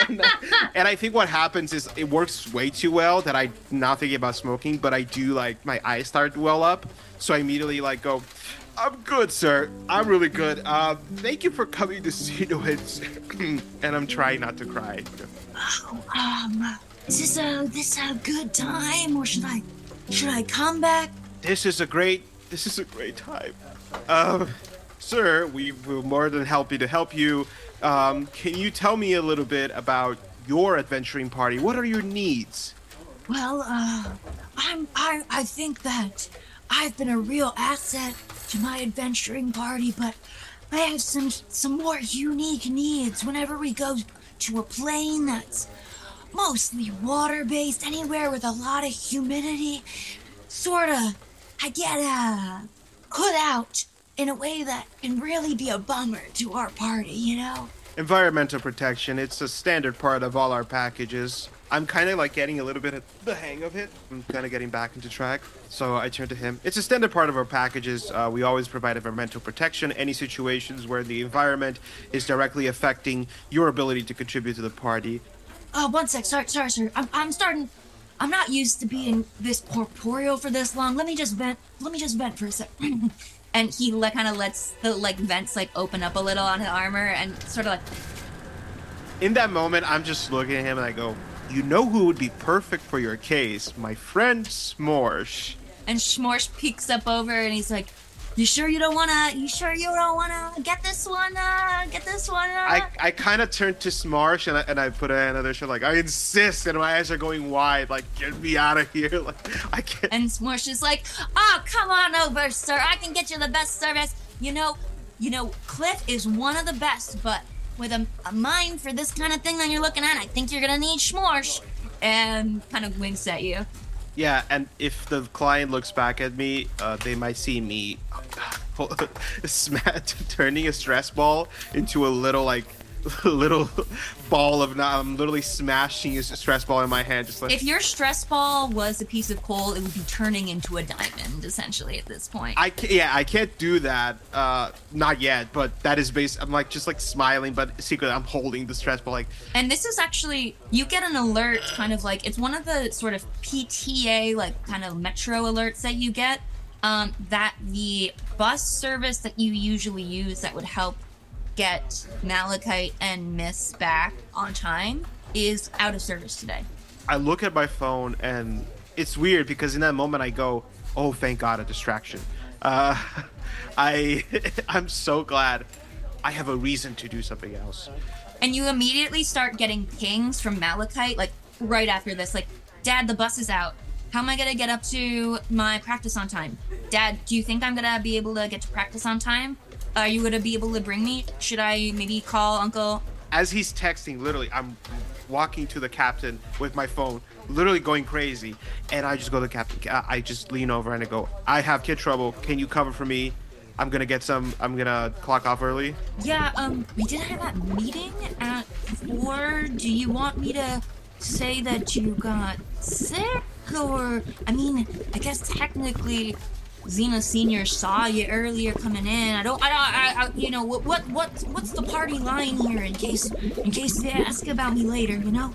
And I think what happens is it works way too well that I'm not thinking about smoking, but I do like, my eyes start to well up. So I immediately like go, I'm good, sir. I'm really good. Uh, thank you for coming to see it. And I'm trying not to cry. Oh, um, is this a, this a good time, or should I, should I come back? This is a great, this is a great time. Um, sir, we will more than happy to help you. Um, can you tell me a little bit about your adventuring party? What are your needs? Well, uh, I'm, I, I think that I've been a real asset to my adventuring party, but I have some, some more unique needs whenever we go to a plane that's mostly water-based, anywhere with a lot of humidity. Sorta, I get, uh, put out in a way that can really be a bummer to our party, you know? Environmental protection, it's a standard part of all our packages. I'm kind of like getting a little bit of the hang of it. I'm kind of getting back into track. So I turn to him. It's a standard part of our packages. Uh, we always provide environmental protection. Any situations where the environment is directly affecting your ability to contribute to the party. Oh, one sec. Sorry, sorry, sir. I'm, I'm starting... I'm not used to being this corporeal for this long. Let me just vent. Let me just vent for a sec. And he like kind of lets the like vents like open up a little on his armor and sort of like. In that moment, I'm just looking at him and I go, you know who would be perfect for your case? My friend S'mores. And S'mores peeks up over and he's like, You sure you don't wanna? You sure you don't wanna get this one? Uh, get this one? Uh? I, I kind of turned to Smarsh and I, and I put another shit like, I insist, and my eyes are going wide, like, get me out of here. Like, I can't. And Smush is like, oh, come on over, sir. I can get you the best service. You know, you know, Cliff is one of the best, but with a, a mind for this kind of thing that you're looking at, I think you're gonna need Smush. And kind of winks at you. Yeah, and if the client looks back at me, uh, they might see me turning a stress ball into a little, like, little ball of, I'm literally smashing a stress ball in my hand. Just like, if your stress ball was a piece of coal, it would be turning into a diamond, essentially, at this point. I can't, yeah, I can't do that. Uh, not yet, but that is based, I'm like, just like smiling, but secretly I'm holding the stress ball, like. And this is actually, you get an alert, kind of like, it's one of the sort of P T A, like, kind of metro alerts that you get, um, that the bus service that you usually use that would help get Malachite and Miss back on time is out of service today. I look at my phone and it's weird because in that moment I go, oh, thank God, a distraction. Uh, I, I'm so glad I have a reason to do something else. And you immediately start getting pings from Malachite, like right after this, like, Dad, the bus is out. How am I gonna get up to my practice on time? Dad, do you think I'm gonna be able to get to practice on time? Are you gonna be able to bring me? Should I maybe call Uncle? As he's texting, literally, I'm walking to the captain with my phone, literally going crazy. And I just go to the captain. I just lean over and I go, I have kid trouble. Can you cover for me? I'm gonna get some, I'm gonna clock off early. Yeah, um, we did have that meeting at four. Do you want me to say that you got sick? Or, I mean, I guess technically Xena Senior saw you earlier coming in. I don't, I don't, I, I you know, what, what, what, what's the party line here in case, in case they ask about me later, you know?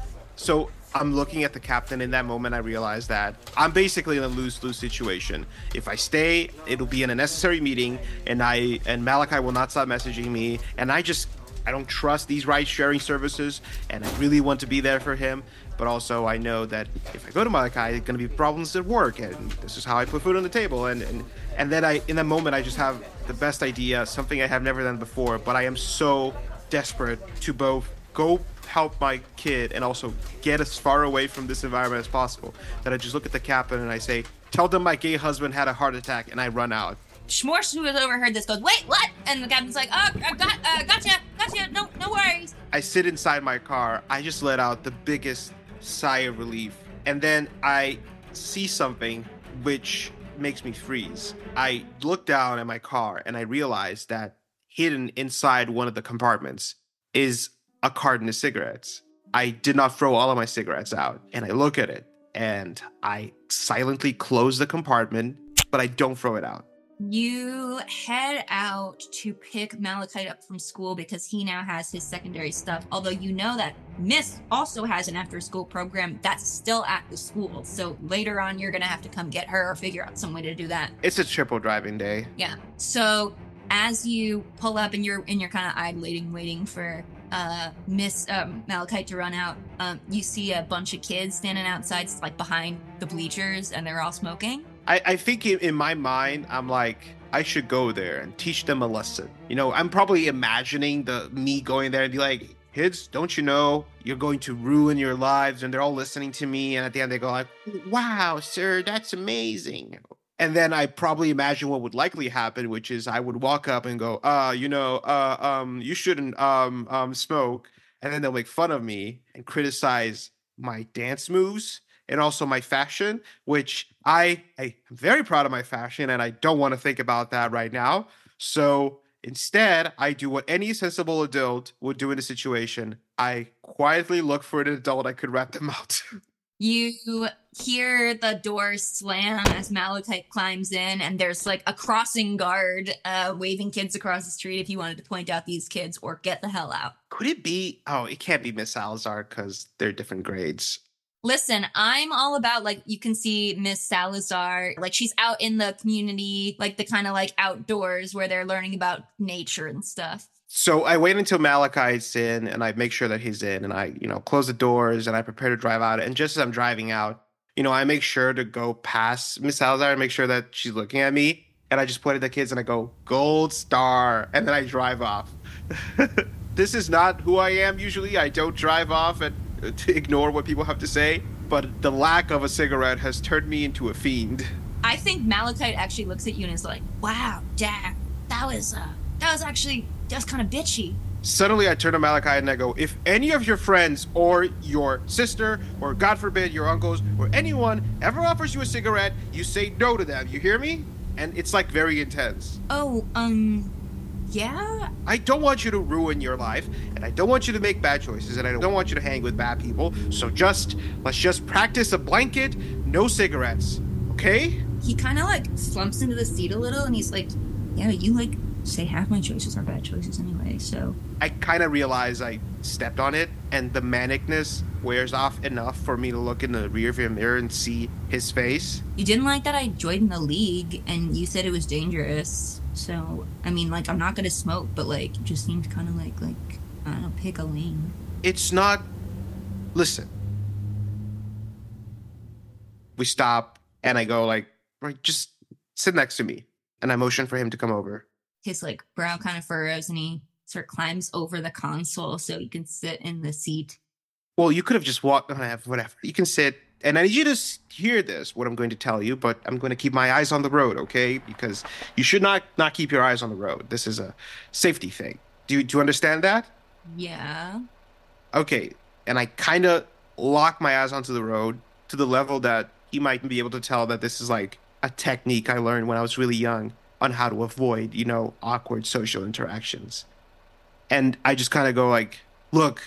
So I'm looking at the captain. In that moment, I realize that I'm basically in a lose-lose situation. If I stay, it'll be in a necessary meeting, and I and Malachite will not stop messaging me, and I just, I don't trust these ride-sharing services, and I really want to be there for him. But also, I know that if I go to Malachite, there's going to be problems at work, and this is how I put food on the table. And, and and then I, in that moment, I just have the best idea, something I have never done before. But I am so desperate to both go help my kid and also get as far away from this environment as possible that I just look at the captain and I say, "Tell them my gay husband had a heart attack," and I run out. Schmorsh, who has overheard this, goes, "Wait, what?" And the captain's like, "Oh, I got, uh, gotcha, gotcha. No, no worries." I sit inside my car. I just let out the biggest sigh of relief, and then I see something which makes me freeze. I look down at my car and I realize that hidden inside one of the compartments is a carton of cigarettes. I did not throw all of my cigarettes out, and I look at it and I silently close the compartment, but I don't throw it out. You head out to pick Malachite up from school because he now has his secondary stuff. Although you know that Miss also has an after-school program that's still at the school. So later on, you're going to have to come get her or figure out some way to do that. It's a triple driving day. Yeah. So as you pull up and you're, and you're kind of idling, waiting for uh, Miss um, Malachite to run out, um, you see a bunch of kids standing outside, like behind the bleachers, and they're all smoking. I, I think in, in my mind, I'm like, I should go there and teach them a lesson. You know, I'm probably imagining the me going there and be like, kids, don't you know you're going to ruin your lives? And they're all listening to me. And at the end, they go like, wow, sir, that's amazing. And then I probably imagine what would likely happen, which is I would walk up and go, uh, you know, uh, um, you shouldn't um, um, smoke. And then they'll make fun of me and criticize my dance moves and also my fashion, which I, I am very proud of my fashion, and I don't want to think about that right now. So instead, I do what any sensible adult would do in a situation. I quietly look for an adult I could rat them out. You hear the door slam as Malachite climbs in, and there's like a crossing guard uh, waving kids across the street if you wanted to point out these kids or get the hell out. Could it be? Oh, it can't be Miss Salazar because they're different grades. Listen, I'm all about, like, you can see Miss Salazar, like, she's out in the community, like, the kind of, like, outdoors where they're learning about nature and stuff. So I wait until Malachite's in, and I make sure that he's in, and I, you know, close the doors, and I prepare to drive out. And just as I'm driving out, you know, I make sure to go past Miss Salazar and make sure that she's looking at me. and I just point at the kids and I go, Gold Star. And then I drive off. This is not who I am usually. I don't drive off and uh, to ignore what people have to say. But the lack of a cigarette has turned me into a fiend. I think Malachite actually looks at you and is like, Wow, Dad, that was uh, that was actually that was kind of bitchy. Suddenly, I turn to Malachi and I go, if any of your friends or your sister or, God forbid, your uncles or anyone ever offers you a cigarette, you say no to them. You hear me? And it's like very intense. oh, um, yeah? I don't want you to ruin your life, and I don't want you to make bad choices, and I don't want you to hang with bad people. So just, let's just practice a blanket, no cigarettes. Okay? He kind of like slumps into the seat a little and he's like, yeah, you like say half my choices are bad choices anyway, so. I kind of realize I stepped on it, and the manicness wears off enough for me to look in the rearview mirror and see his face. You didn't like that I joined the league and you said it was dangerous. So, I mean, like, I'm not gonna smoke, but like, it just seemed kind of like, like, I don't know, pick a lane. It's not. Listen. We stop, and I go like, right, just sit next to me, and I motion for him to come over. His like brow kind of furrows and he sort of climbs over the console so he can sit in the seat. Well, you could have just walked, whatever. You can sit, and I need you to hear this, what I'm going to tell you, but I'm going to keep my eyes on the road, okay? Because you should not not keep your eyes on the road. This is a safety thing. Do you, do you understand that? Yeah. Okay, and I kind of lock my eyes onto the road to the level that he might be able to tell that this is like a technique I learned when I was really young on how to avoid, you know, awkward social interactions. And I just kind of go like, look,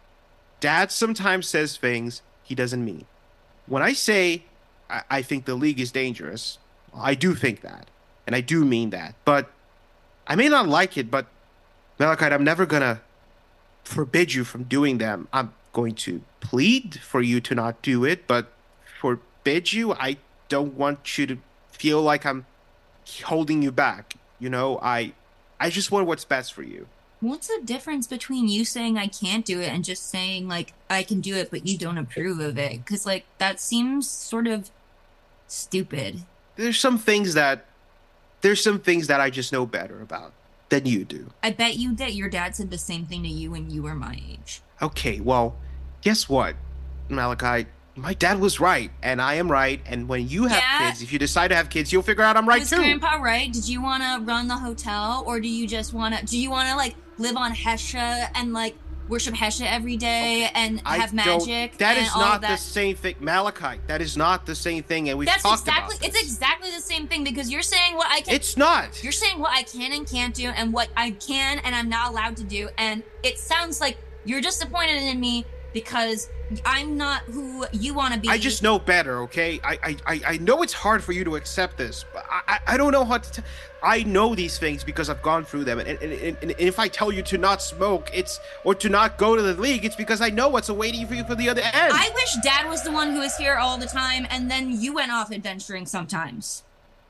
Dad sometimes says things he doesn't mean. When I say I, I think the league is dangerous, I do think that. And I do mean that. But I may not like it, but Malachite, I'm never going to forbid you from doing them. I'm going to plead for you to not do it, but forbid you, I don't want you to feel like I'm holding you back. You know, I I just want what's best for you. What's the difference between you saying I can't do it and just saying, like, I can do it, but you don't approve of it? Because, like, that seems sort of stupid. There's some things that, there's some things that I just know better about than you do. I bet you that your dad said the same thing to you when you were my age. Okay, well, guess what, Malachi? My dad was right, and I am right, and when you have Yeah. kids, if you decide to have kids, you'll figure out I'm right Was too. Grandpa right? Did you want to run the hotel, or do you just want to, do you want to, like, live on Hesha and, like, worship Hesha every day Okay, and I have don't- magic That and is all not of that? the same thing, Malachi. That is not the same thing, and we've That's talked exactly, about it's this. exactly the same thing, because you're saying what I can, It's not. you're saying what I can and can't do and what I can and I'm not allowed to do, and it sounds like you're disappointed in me because I'm not who you want to be. I just know better, okay? I, I, I I know it's hard for you to accept this, but I, I, I don't know how to. T- I know these things because I've gone through them, and, and, and, and if I tell you to not smoke, it's or to not go to the league, it's because I know what's awaiting for you for the other end. I wish Dad was the one who was here all the time, and then you went off adventuring sometimes.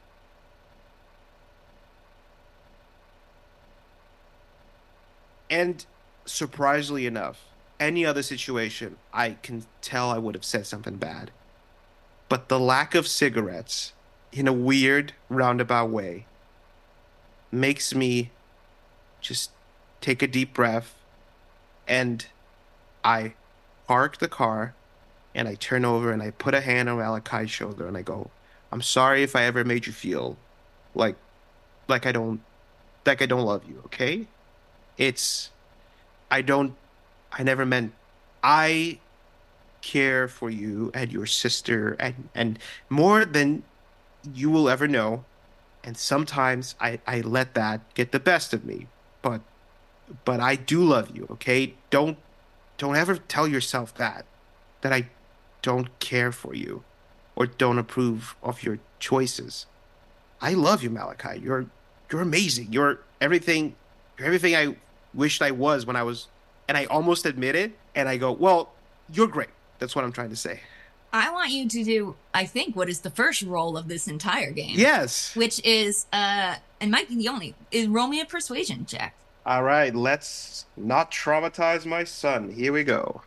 And surprisingly enough, any other situation, I can tell I would have said something bad. But the lack of cigarettes, in a weird, roundabout way, makes me just take a deep breath, and I park the car, and I turn over and I put a hand on Malachi's shoulder and I go, I'm sorry if I ever made you feel like like I don't like I don't love you, okay? It's I don't I never meant I care for you and your sister and and more than you will ever know. And sometimes I, I let that get the best of me. But but I do love you, okay? Don't don't ever tell yourself that. That I don't care for you or don't approve of your choices. I love you, Malachi. You're you're amazing. You're everything you're everything I wished I was when I was and I almost admit it and I go, well, you're great. That's what I'm trying to say. I want you to do, I think, what is the first role of this entire game. Yes. Which is, uh, and might be the only, is roll me a persuasion check. All right, let's not traumatize my son. Here we go.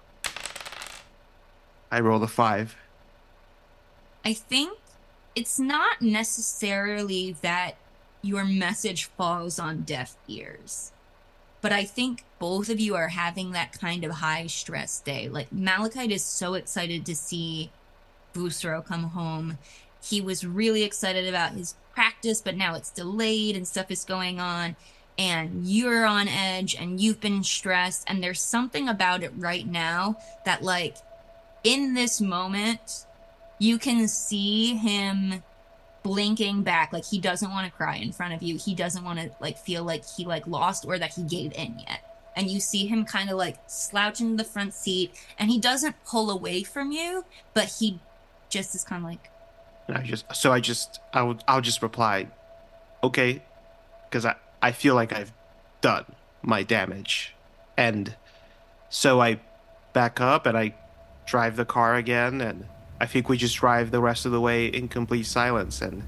I roll a five. I think it's not necessarily that your message falls on deaf ears. But I think both of you are having that kind of high stress day. Like, Malachite is so excited to see Busro come home. He was really excited about his practice, but now it's delayed and stuff is going on. And you're on edge and you've been stressed. And there's something about it right now that, like, in this moment, you can see him blinking back. Like, he doesn't want to cry in front of you. He doesn't want to, like, feel like he, like, lost or that he gave in yet. And you see him kind of, like, slouch into the front seat. And he doesn't pull away from you, but he just is kind of like... And I just, so I just, I would, I'll just reply, okay, because I, I feel like I've done my damage. And so I back up and I drive the car again, and I think we just drive the rest of the way in complete silence. And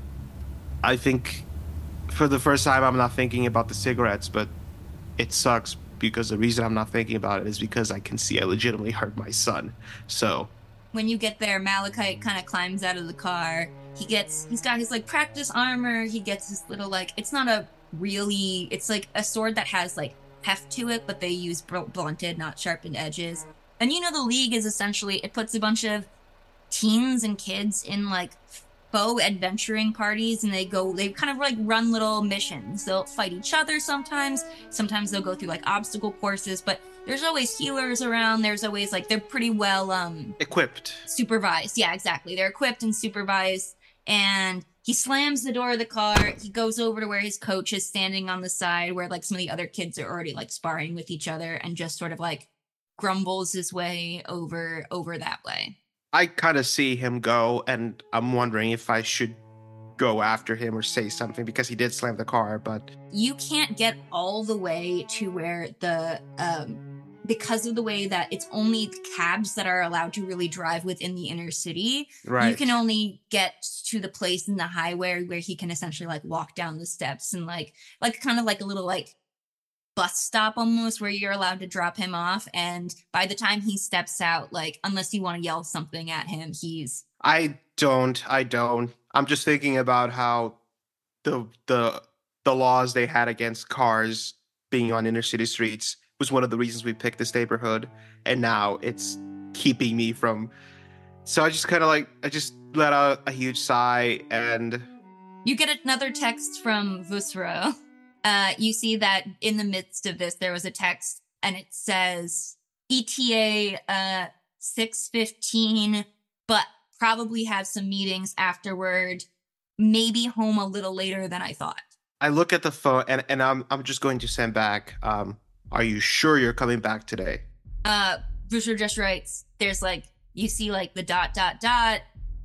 I think for the first time I'm not thinking about the cigarettes, but it sucks because the reason I'm not thinking about it is because I can see I legitimately hurt my son. So when you get there, Malachite kind of climbs out of the car. He gets, he's got his, like, practice armor. He gets this little, like, it's not a really, it's like a sword that has, like, heft to it, but they use blunted, not sharpened edges. And you know, the League is essentially, it puts a bunch of teens and kids in, like, faux adventuring parties, and they go, they kind of, like, run little missions. They'll fight each other sometimes. Sometimes they'll go through, like, obstacle courses, but there's always healers around. There's always, like, they're pretty well um equipped, supervised. Yeah, exactly. They're equipped and supervised. And he slams the door of the car. He goes over to where his coach is standing on the side, where, like, some of the other kids are already, like, sparring with each other, and just sort of, like, grumbles his way over over that way. I kind of see him go, and I'm wondering if I should go after him or say something, because he did slam the car. But you can't get all the way to where the um because of the way that it's only cabs that are allowed to really drive within the inner city. Right. You can only get to the place in the highway where he can essentially, like, walk down the steps, and like like kind of like a little, like, bus stop almost, where you're allowed to drop him off. And by the time he steps out, like, unless you want to yell something at him, he's... I don't, I don't. I'm just thinking about how the the the laws they had against cars being on inner city streets was one of the reasons we picked this neighborhood, and now it's keeping me from... So I just kind of, like, I just let out a huge sigh, and... You get another text from Busro. Uh, you see that in the midst of this, there was a text, and it says, E T A uh, six fifteen, but probably have some meetings afterward, maybe home a little later than I thought. I look at the phone, and, and I'm I'm just going to send back, um, are you sure you're coming back today? Uh, Busro just writes, there's, like, you see, like, the dot, dot, dot,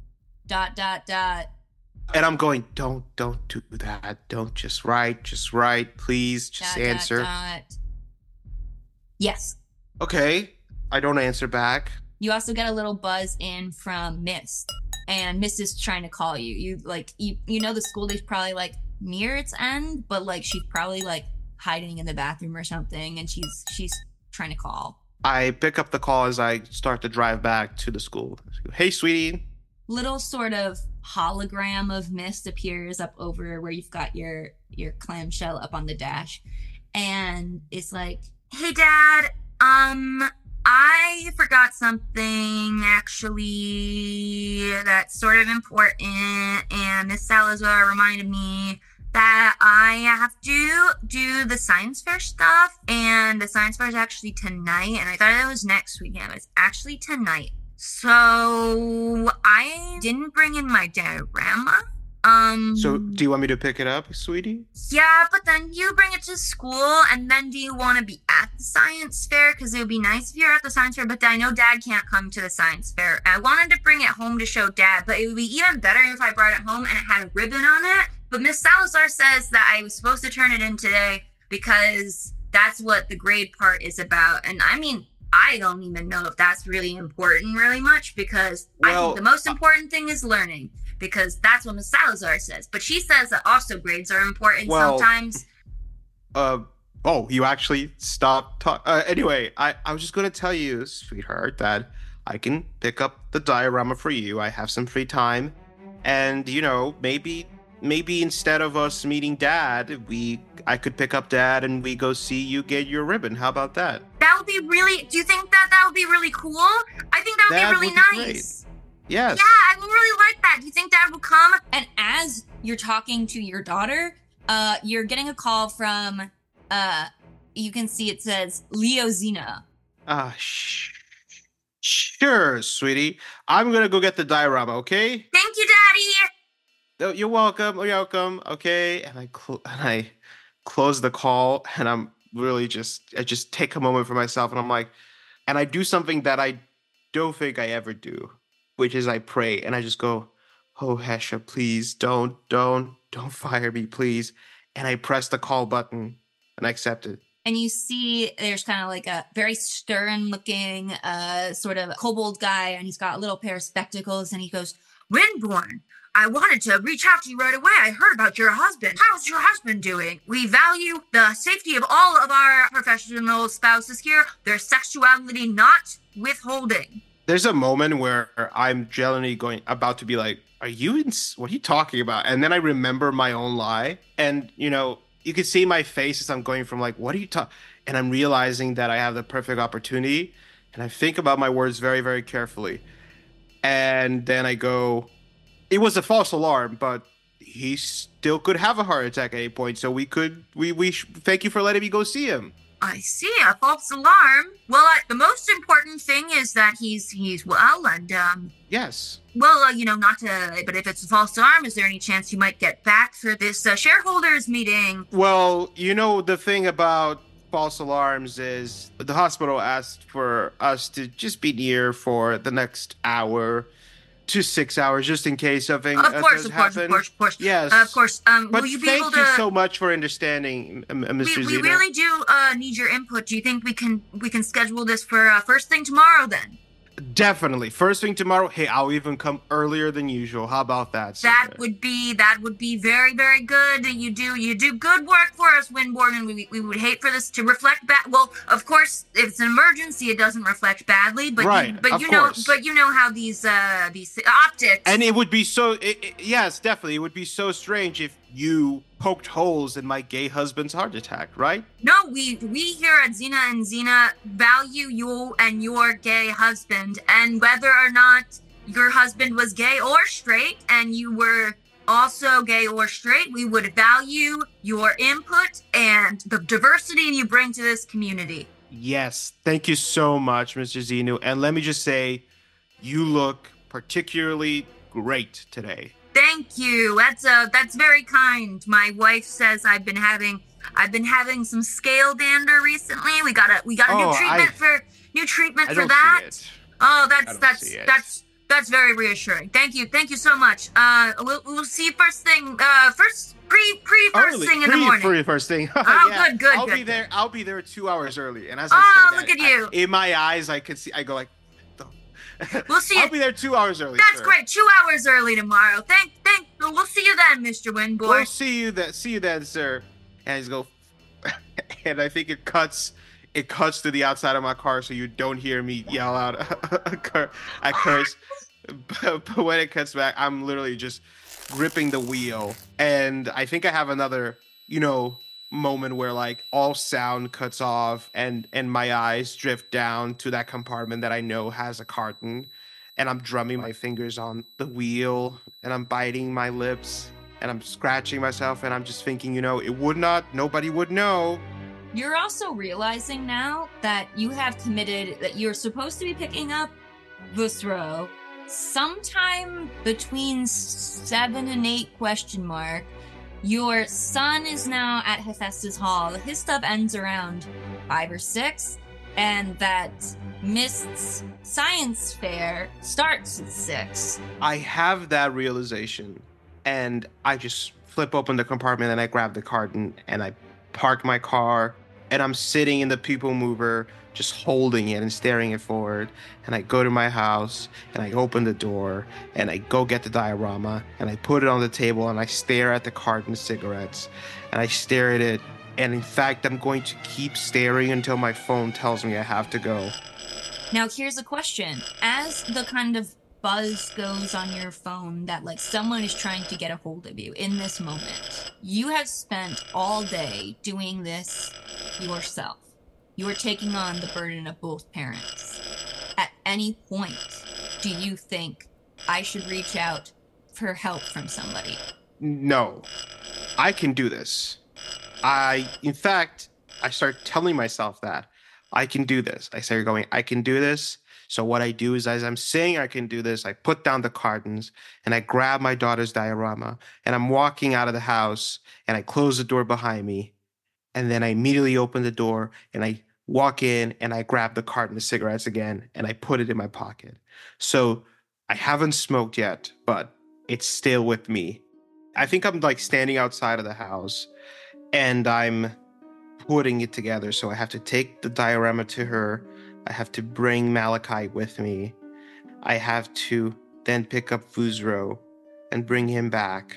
dot, dot, dot. And I'm going, don't, don't do that. Don't just write, just write, please, just dot, answer. Dot, dot. Yes. Okay, I don't answer back. You also get a little buzz in from Mist, and Mist is trying to call you. You, like, you, you know the school day's probably, like, near its end, but, like, she's probably, like, hiding in the bathroom or something, and she's she's trying to call. I pick up the call as I start to drive back to the school. Hey, sweetie. Little sort of hologram of Mist appears up over where you've got your your clamshell up on the dash, and it's like, hey, Dad, um I forgot something actually that's sort of important, and Miss Salazar reminded me that I have to do the science fair stuff, and the science fair is actually tonight, and I thought it was next weekend. It's actually tonight. So I didn't bring in my diorama. Um. So do you want me to pick it up, sweetie? Yeah, but then you bring it to school, and then do you want to be at the science fair? Because it would be nice if you're at the science fair, but I know Dad can't come to the science fair. I wanted to bring it home to show Dad, but it would be even better if I brought it home and it had a ribbon on it. But Miss Salazar says that I was supposed to turn it in today because that's what the grade part is about. And I mean, I don't even know if that's really important really much, because well, I think the most important thing is learning, because that's what Miss Salazar says. But she says that also grades are important well, sometimes. Uh, oh, you actually stopped talking. Uh, anyway, I, I was just going to tell you, sweetheart, that I can pick up the diorama for you. I have some free time. And, you know, maybe maybe instead of us meeting Dad, we I could pick up Dad and we go see you get your ribbon. How about that? That would be really, do you think that that would be really cool? I think that would That be really would be great. nice. Yes. Yeah, I would really like that. Do you think Dad would come? And as you're talking to your daughter, uh, you're getting a call from, uh, you can see it says Leo Zena. Ah, sh- sure, sweetie. I'm gonna go get the diorama, okay? Thank you, Daddy. Oh, you're welcome. You're welcome. Okay. And I cl- and I close the call, and I'm really just I just take a moment for myself, and I'm like, and I do something that I don't think I ever do, which is I pray, and I just go, "Oh, Hesha, please don't, don't, don't fire me, please." And I press the call button, and I accept it. And you see there's kind of like a very stern looking, uh, sort of kobold guy, and he's got a little pair of spectacles, and he goes, Windborn, I wanted to reach out to you right away. I heard about your husband. How's your husband doing? We value the safety of all of our professional spouses here, their sexuality not withholding. There's a moment where I'm genuinely going about to be like, "Are you in? What are you talking about?" And then I remember my own lie, and you know, you can see my face as I'm going from like, "What are you talking?" And I'm realizing that I have the perfect opportunity, and I think about my words very, very carefully, and then I go, "It was a false alarm, but he still could have a heart attack at any point. So we could, we we sh- thank you for letting me go see him." I see, a false alarm. Well, I, the most important thing is that he's he's well, and um, Yes. well, uh, you know, not to. But if it's a false alarm, is there any chance you might get back for this uh, shareholders meeting? Well, you know, the thing about false alarms is the hospital asked for us to just be near for the next hour to six hours, just in case something Of uh, course, does of course, happen. of course, of course. Yes. Uh, of course. Um, But will you be thank able you to? so much for understanding, uh, Mister we, we Zena. really do uh, need your input. Do you think we can we can schedule this for uh, first thing tomorrow then? Definitely. First thing tomorrow. Hey, I'll even come earlier than usual. How about that, sir? That would be that would be very very good. You do you do good work for us, Windborn, and we we would hate for this to reflect bad. Well, of course, if it's an emergency, it doesn't reflect badly. But Right, you, but of you know course. but you know how these uh these optics. And it would be so, it, it- yes, definitely. It would be so strange if you poked holes in my gay husband's heart attack, right? No, we we here at Xena and Xena value you and your gay husband, and whether or not your husband was gay or straight, and you were also gay or straight, we would value your input and the diversity you bring to this community. Yes. Thank you so much, Mister Zenu. And let me just say, you look particularly great today. Thank you. That's uh that's very kind. My wife says I've been having I've been having some scale dander recently. We got a we got a Oh, new treatment I- for new treatment I for don't that. see it. Oh, I that's don't that's see it. that's that's very reassuring. Thank you, thank you so much. Uh, we'll we'll see you first thing. Uh, first pre pre first Early, thing in the pre- morning. pre- first thing. Oh, good, good, I'll good, be there. good. I'll be there two hours early. And as I Oh, say look that, at you. I- in my eyes, I could see. I go like, We'll see I'll you. be there two hours early. That's sir. great. Two hours early tomorrow. Thank thank. We'll see you then, Mister We'll Windborn. see you then. See you then, sir. And he's go, and I think it cuts. It cuts to the outside of my car, so you don't hear me yell out a cur- a curse. But, but when it cuts back, I'm literally just gripping the wheel, and I think I have another, you know, moment where like all sound cuts off, and and my eyes drift down to that compartment that I know has a carton, and I'm drumming my fingers on the wheel, and I'm biting my lips, and I'm scratching myself, and I'm just thinking, you know, it would not, nobody would know. You're also realizing now that you have committed that you're supposed to be picking up Vusro sometime between seven and eight question mark. Your son is now at Hephaestus Hall. His stuff ends around five or six, and that Mist's science fair starts at six. I have that realization, and I just flip open the compartment and I grab the carton and I park my car, and I'm sitting in the people mover just holding it and staring it forward, and I go to my house and I open the door and I go get the diorama and I put it on the table and I stare at the carton of cigarettes and I stare at it, and in fact I'm going to keep staring until my phone tells me I have to go. Now, here's a question. As the kind of buzz goes on your phone that like someone is trying to get a hold of you in this moment. You have spent all day doing this yourself. You are taking on the burden of both parents. At any point, do you think I should reach out for help from somebody? No, I can do this. I, in fact, I start telling myself that I can do this. I start going, I can do this. So what I do is, as I'm saying I can do this, I put down the cartons and I grab my daughter's diorama and I'm walking out of the house and I close the door behind me. And then I immediately open the door and I walk in and I grab the carton of cigarettes again and I put it in my pocket. So I haven't smoked yet, but it's still with me. I think I'm like standing outside of the house and I'm putting it together. So I have to take the diorama to her. I have to bring Malachi with me. I have to then pick up Fuzro and bring him back.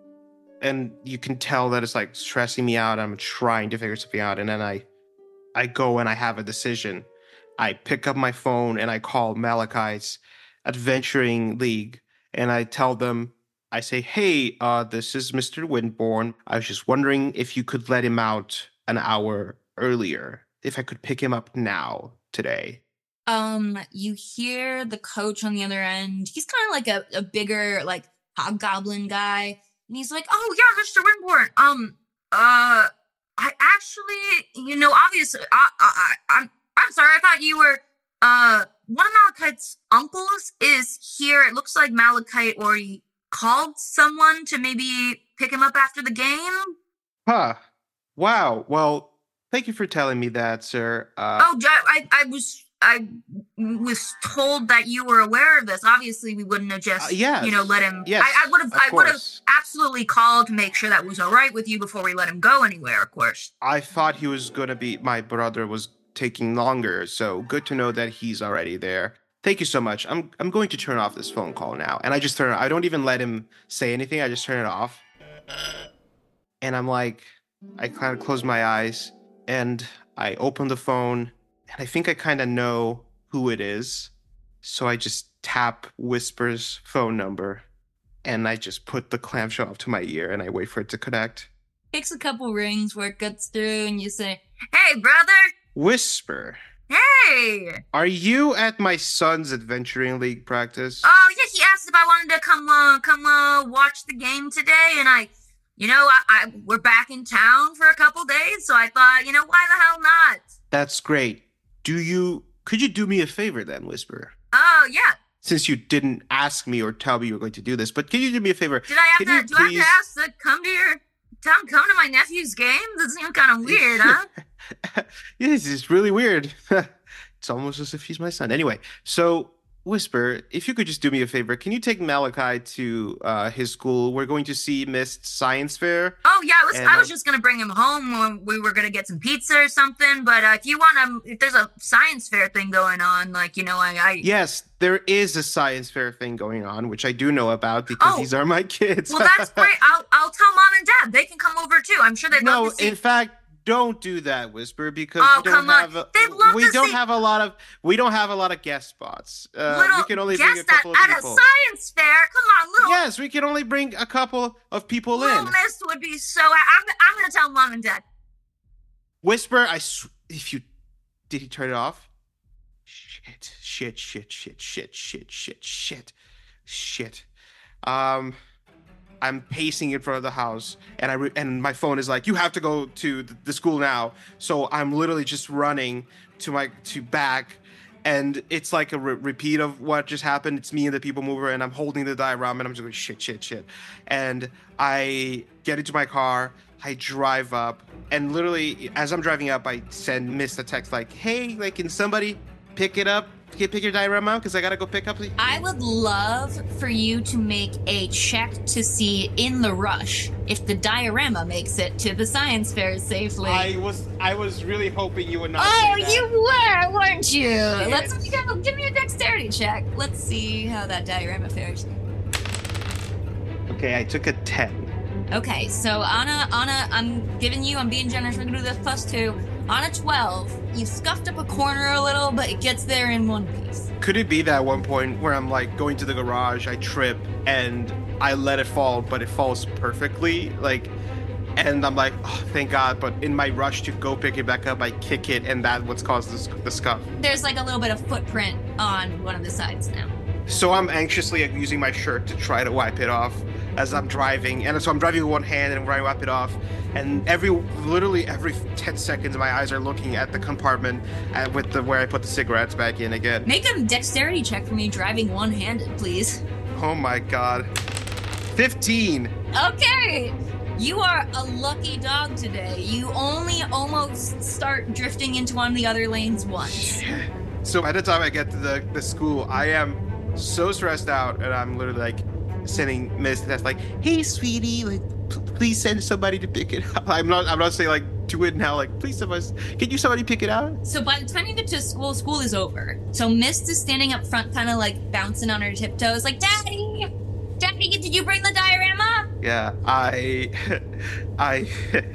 And you can tell that it's like stressing me out. I'm trying to figure something out. And then I, I go and I have a decision. I pick up my phone and I call Malachi's Adventuring League. And I tell them, I say, hey, uh, this is Mister Windborn. I was just wondering if you could let him out an hour earlier. If I could pick him up now. Today. Um, you hear the coach on the other end. He's kind of like a, a bigger, like, hobgoblin guy. And he's like, oh, yeah, Mister Windborn. Um, uh, I actually, you know, obviously, I, I, I, I'm, I'm sorry, I thought you were, uh, one of Malachite's uncles is here. It looks like Malachite already called someone to maybe pick him up after the game. Huh. Wow. Well, thank you for telling me that, sir. Uh, oh, I, I was, I was told that you were aware of this. Obviously, we wouldn't have just, uh, yes, you know, let him. Yes, I, I would have, I would have absolutely called to make sure that was all right with you before we let him go anywhere. Of course. I thought he was gonna be. My brother was taking longer, so good to know that he's already there. Thank you so much. I'm, I'm going to turn off this phone call now, and I just turn. I don't even let him say anything. I just turn it off, and I'm like, I kind of close my eyes. And I open the phone, and I think I kind of know who it is. So I just tap Whisper's phone number, and I just put the clamshell up to my ear, and I wait for it to connect. Takes a couple rings where it gets through, and you say, hey, brother! Whisper. Hey! Are you at my son's Adventuring League practice? Oh, yeah, he asked if I wanted to come, uh, come, uh, watch the game today, and I... You know, I, I we're back in town for a couple days, so I thought, you know, why the hell not? That's great. Do you, could you do me a favor then, Whisper? Oh, uh, yeah. Since you didn't ask me or tell me you were going to do this, but can you do me a favor? Did I have can to, do please... I have to ask to come to your, come, come to my nephew's games? It seems kind of weird, huh? Yes, it's really weird. It's almost as if he's my son. Anyway, so... Whisper, if you could just do me a favor, can you take Malachi to uh, his school? We're going to see Mist's Science Fair. Oh, yeah, I was, and, I was uh, just going to bring him home when we were going to get some pizza or something. But uh, if you want to, if there's a science fair thing going on, like, you know, I... I... Yes, there is a science fair thing going on, which I do know about because oh, these are my kids. Well, that's great. I'll, I'll tell Mom and Dad. They can come over, too. I'm sure they'd no, love to see... No, in fact... Don't do that, Whisper, because oh, we don't have a, we don't see... have a lot of we don't have a lot of guest spots. Uh, little we can only guest bring a couple at, of people. At a science fair, come on, little. Yes, we can only bring a couple of people little in. Little Miss would be so. I'm I'm gonna tell Mom and Dad. Whisper, I sw- if you did he turn it off? Shit, shit, shit, shit, shit, shit, shit, shit, shit. Um. I'm pacing in front of the house, and I re- and my phone is like, you have to go to the, the school now. So I'm literally just running to my to back, and it's like a re- repeat of what just happened. It's me and the people mover, and I'm holding the diorama, and I'm just going shit, shit, shit. And I get into my car, I drive up, and literally as I'm driving up, I send Miss a text like, hey, like, can somebody pick it up? Can you pick your diorama out? Because I got to go pick up. The- I would love for you to make a check to see in the rush if the diorama makes it to the science fair safely. I was I was really hoping you would not. Oh, say that. you were, weren't you? Shit. Let's give, give me a dexterity check. Let's see how that diorama fares. Okay, I took a ten. Okay, so Anna, Anna, I'm giving you, I'm being generous. We're gonna do the plus two. On a twelve, you scuffed up a corner a little, but it gets there in one piece. Could it be that one point where I'm like going to the garage, I trip, and I let it fall, but it falls perfectly? Like, and I'm like, oh, thank God. But in my rush to go pick it back up, I kick it, and that's what's caused the, the scuff. There's like a little bit of footprint on one of the sides now. So I'm anxiously using my shirt to try to wipe it off as I'm driving. And so I'm driving with one hand and I'm trying to wipe it off. And every, literally every ten seconds, my eyes are looking at the compartment at, with the where I put the cigarettes back in again. Make a dexterity check for me driving one-handed, please. Oh my God. fifteen. Okay. You are a lucky dog today. You only almost start drifting into one of the other lanes once. So by the time I get to the, the school, I am so stressed out, and I'm literally like sending Miss that's like, "Hey, sweetie, like, p- please send somebody to pick it up." I'm not, I'm not saying like do it now. Like, please, somebody, can you somebody pick it out? So by the time you get to school, school is over. So Mist is standing up front, kind of like bouncing on her tiptoes, like, "Daddy, Daddy, did you bring the diorama?" Yeah, I, I,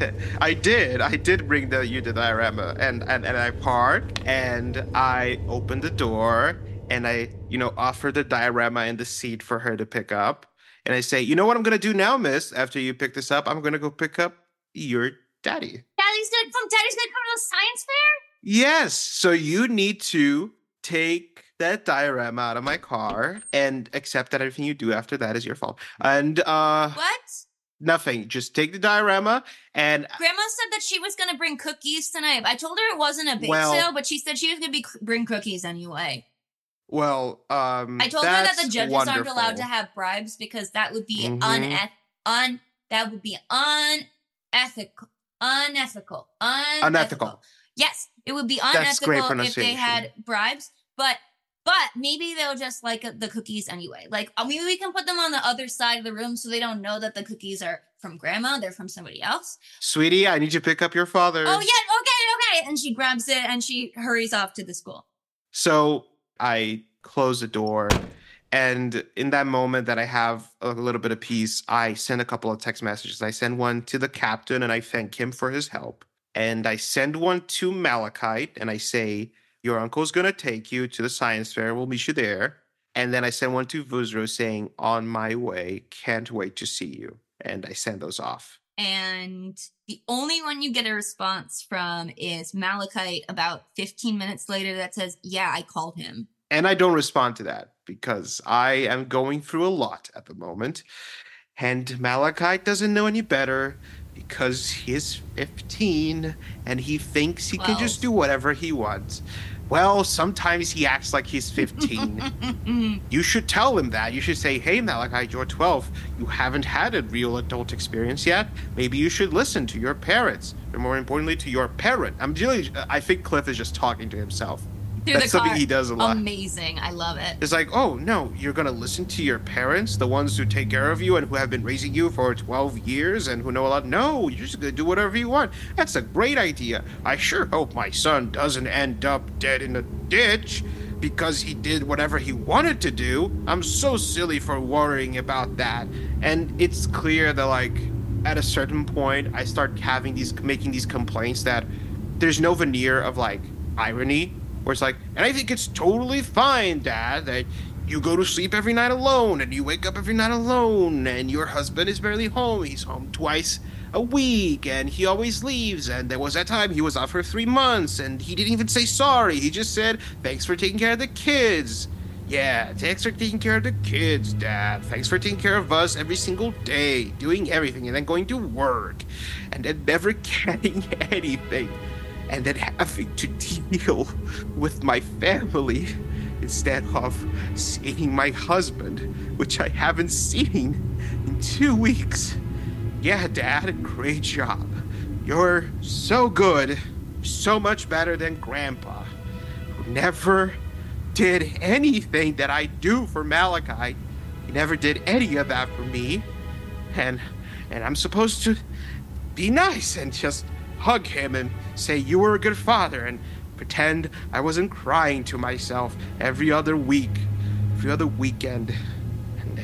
I did. I did bring the you the diorama, and and and I parked, and I opened the door. And I, you know, offer the diorama in the seat for her to pick up. And I say, "You know what I'm going to do now, miss? After you pick this up, I'm going to go pick up your daddy." Daddy's going to come, Daddy's going to come to the science fair? Yes. So you need to take that diorama out of my car and accept that everything you do after that is your fault. And, uh... What? Nothing. Just take the diorama and... Grandma said that she was going to bring cookies tonight. I told her it wasn't a bake well, sale, but she said she was going to be bring cookies anyway. Well, um, I told her that the judges wonderful. aren't allowed to have bribes because that would be mm-hmm. uneth- un that would be unethical, unethical, unethical. Unethical. Yes, it would be That's great unethical if they pronunciation. had bribes, but but maybe they'll just like the cookies anyway. Like maybe we can put them on the other side of the room so they don't know that the cookies are from Grandma; they're from somebody else. Sweetie, I need you to pick up your father. Oh yeah, okay, okay. And she grabs it and she hurries off to the school. So I close the door, and in that moment that I have a little bit of peace, I send a couple of text messages. I send one to the captain, and I thank him for his help. And I send one to Malachite, and I say, "Your uncle's going to take you to the science fair. We'll meet you there." And then I send one to Vuzro saying, "On my way. Can't wait to see you." And I send those off. And the only one you get a response from is Malachite about fifteen minutes later that says, "Yeah, I called him." And I don't respond to that because I am going through a lot at the moment. And Malachite doesn't know any better because he is fifteen and he thinks he twelve. Can just do whatever he wants. Well, sometimes he acts like he's fifteen. You should tell him that. You should say, "Hey, Malachite, you're twelve. You haven't had a real adult experience yet. Maybe you should listen to your parents. Or more importantly, to your parent." I'm really, I think Cliff is just talking to himself. Through That's the something car. he does a lot. Amazing. I love it. It's like, "Oh, no, you're going to listen to your parents, the ones who take care of you and who have been raising you for twelve years and who know a lot? No, you're just going to do whatever you want. That's a great idea. I sure hope my son doesn't end up dead in a ditch because he did whatever he wanted to do. I'm so silly for worrying about that." And it's clear that, like, at a certain point, I start having these, making these complaints that there's no veneer of, like, irony. Where it's like, "And I think it's totally fine, Dad, that you go to sleep every night alone and you wake up every night alone and your husband is barely home. He's home twice a week and he always leaves. And there was that time he was off for three months and he didn't even say sorry. He just said, 'Thanks for taking care of the kids.' Yeah, thanks for taking care of the kids, Dad. Thanks for taking care of us every single day, doing everything and then going to work and then never getting anything. And then having to deal with my family instead of seeing my husband, which I haven't seen in two weeks. Yeah, Dad, great job. You're so good, so much better than Grandpa, who never did anything that I do for Malachite. He never did any of that for me. And and I'm supposed to be nice and just hug him and say you were a good father and pretend I wasn't crying to myself every other week, every other weekend. And I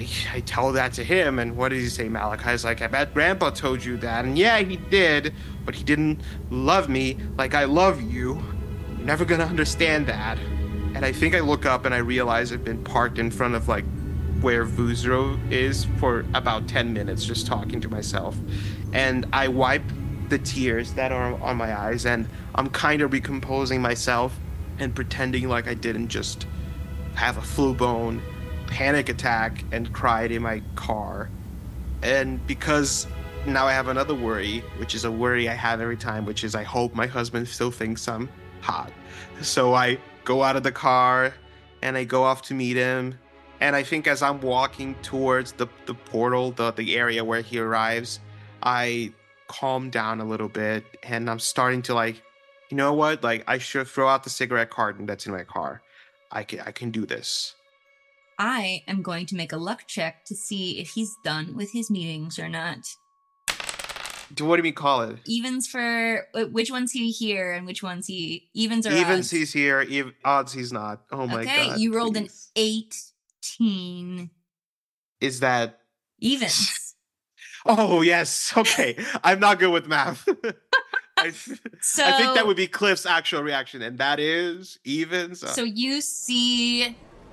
I, I tell that to him, and what did he say? Malachi's like, I bet Grandpa told you that. And yeah, he did, but he didn't love me like I love you. You're never gonna understand that. And I think I look up and I realize I've been parked in front of like where Vuzro is for about ten minutes just talking to myself. And I wipe the tears that are on my eyes, and I'm kind of recomposing myself and pretending like I didn't just have a full-blown panic attack and cried in my car. And because now I have another worry, which is a worry I have every time, which is I hope my husband still thinks I'm hot. So I go out of the car and I go off to meet him. And I think as I'm walking towards the, the portal, the, the area where he arrives, I calm down a little bit and I'm starting to like, you know what? Like I should throw out the cigarette carton that's in my car. I can, I can do this. I am going to make a luck check to see if he's done with his meetings or not. Do what do we call it? Evens for which one's he here and which one's he evens or evens odds? He's here, ev- odds he's not. Oh my okay, god. you rolled please. an eighteen. Is that evens? Oh yes. Okay, I'm not good with math. I, so I think that would be Cliff's actual reaction, and that is evens. So you see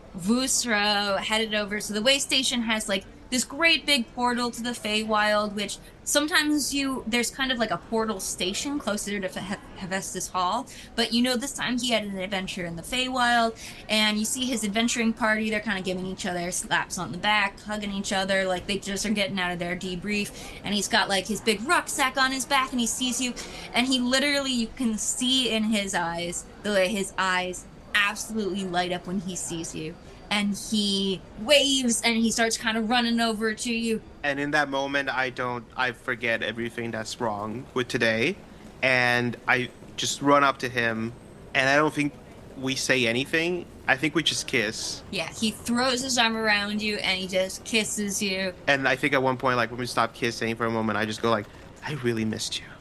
Vuzro headed over. So the way station has like this great big portal to the Feywild, which sometimes you there's kind of like a portal station closer to He- Hephaestus Hall. But you know, this time he had an adventure in the Feywild, and you see his adventuring party. They're kind of giving each other slaps on the back, hugging each other, like they just are getting out of their debrief. And he's got like his big rucksack on his back, and he sees you, and he literally, you can see in his eyes the way his eyes absolutely light up when he sees you. And he waves and he starts kind of running over to you. And in that moment, I don't, I forget everything that's wrong with today. And I just run up to him, and I don't think we say anything. I think we just kiss. Yeah, he throws his arm around you and he just kisses you. And I think at one point, like when we stop kissing for a moment, I just go like, I really missed you.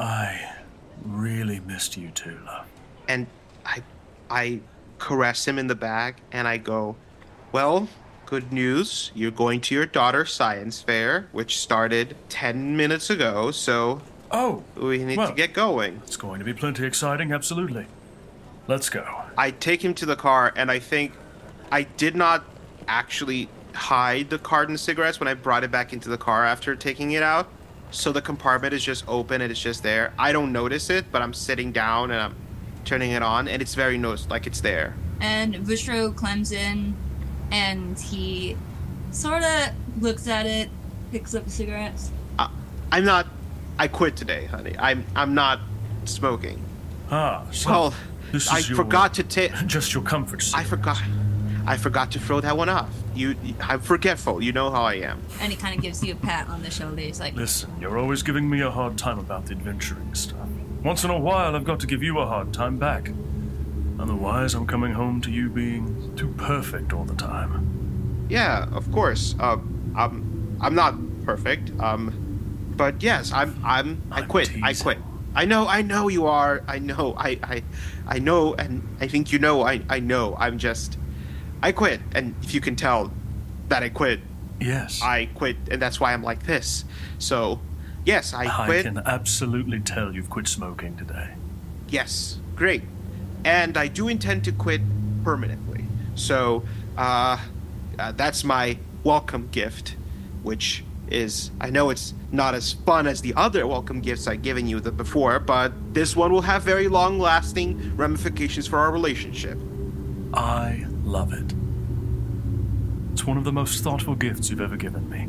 I really missed you too, love. And I, I caress him in the back, and I go, well, good news. You're going to your daughter's science fair, which started ten minutes ago, so oh, we need well, to get going. It's going to be plenty exciting, absolutely. Let's go. I take him to the car, and I think I did not actually hide the carton of cigarettes when I brought it back into the car after taking it out. So the compartment is just open and it's just there. I don't notice it, but I'm sitting down and I'm turning it on, and it's very noticed, like it's there. And Vuzro climbs in, and he sort of looks at it, picks up the cigarettes. Uh, I'm not. I quit today, honey. I'm. I'm not smoking. Ah, so Well, this is I your, forgot to take. just your comfort I cigarette. forgot. I forgot to throw that one off. You. I'm forgetful. You know how I am. And he kind of gives you a pat on the shoulder. He's like, Listen, you're always giving me a hard time about the adventuring stuff. Once in a while, I've got to give you a hard time back. Otherwise, I'm coming home to you being too perfect all the time. Yeah, of course. Um, I'm. I'm not perfect. Um, but yes, I'm. I'm. I I'm quit. I teasing. quit. I know. I know you are. I know. I. I. I know, and I think you know. I. I know. I'm just. I quit, and if you can tell that I quit, Yes. I quit, and that's why I'm like this. So, yes, I I quit. can absolutely tell you've quit smoking today. Yes, great. And I do intend to quit permanently. So, uh, uh, that's my welcome gift, which is, I know it's not as fun as the other welcome gifts I've given you the before, but this one will have very long-lasting ramifications for our relationship. I love it. It's one of the most thoughtful gifts you've ever given me.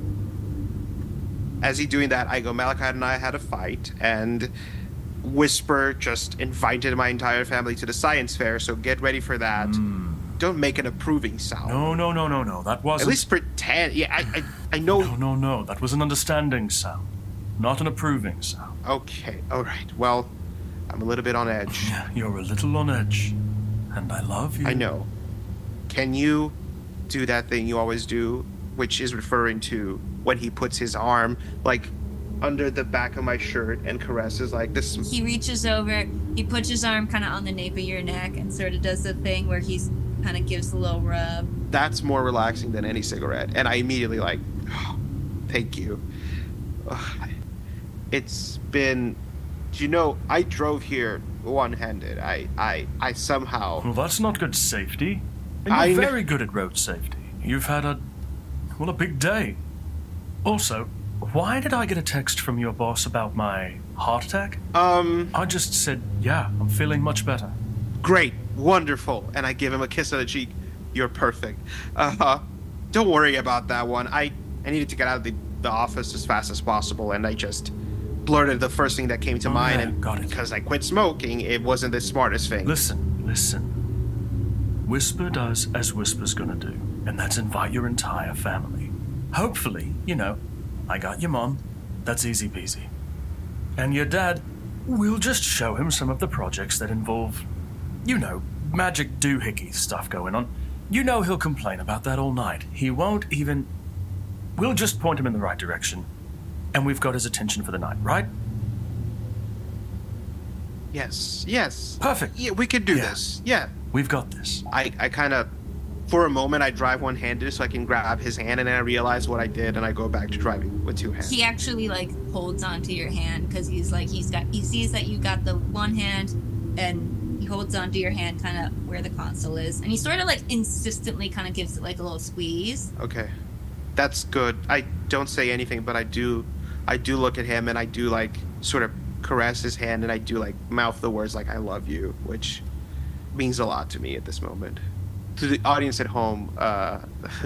As he's doing that, I go, Malachi and I had a fight, and Whisper just invited my entire family to the science fair, so get ready for that. Mm. Don't make an approving sound. No, no, no, no, no. That wasn't... At least pretend. Yeah, I, I, I know. No, no, no. That was an understanding sound, not an approving sound. Okay, all right. Well, I'm a little bit on edge. You're a little on edge, and I love you. I know. Can you do that thing you always do, which is referring to when he puts his arm, like, under the back of my shirt and caresses like this? he reaches over, he puts his arm kind of on the nape of your neck and sort of does the thing where he's kind of gives a little rub. That's more relaxing than any cigarette. And I immediately like, oh, thank you. Ugh. It's been, you know, I drove here one-handed. I, I, I somehow. Well, that's not good safety. And you're I kn- very good at road safety. You've had a, well, a big day. Also, why did I get a text from your boss about my heart attack? Um, I just said, yeah, I'm feeling much better. Great, wonderful. And I give him a kiss on the cheek. You're perfect. Uh, don't worry about that one. I, I needed to get out of the, the office as fast as possible, and I just blurted the first thing that came to Oh, mind. yeah, And got it. because I quit smoking, it wasn't the smartest thing. Listen, listen. Whisper does as Whisper's gonna do, and that's invite your entire family. Hopefully, you know, I got your mom. That's easy peasy. And your dad, we'll just show him some of the projects that involve, you know, magic doohickey stuff going on. You know he'll complain about that all night. He won't even... We'll just point him in the right direction, and we've got his attention for the night, right? Yes, yes. Perfect. Yeah, we could do Yeah. this. Yeah. We've got this. I, I kind of, for a moment, I drive one-handed so I can grab his hand, and then I realize what I did, and I go back to driving with two hands. He actually like holds onto your hand because he's like he's got he sees that you got the one hand, and he holds onto your hand kind of where the console is, and he sort of like insistently kind of gives it like a little squeeze. Okay, that's good. I don't say anything, but I do, I do look at him, and I do like sort of caress his hand, and I do like mouth the words like "I love you," which means a lot to me at this moment. To the audience at home, uh,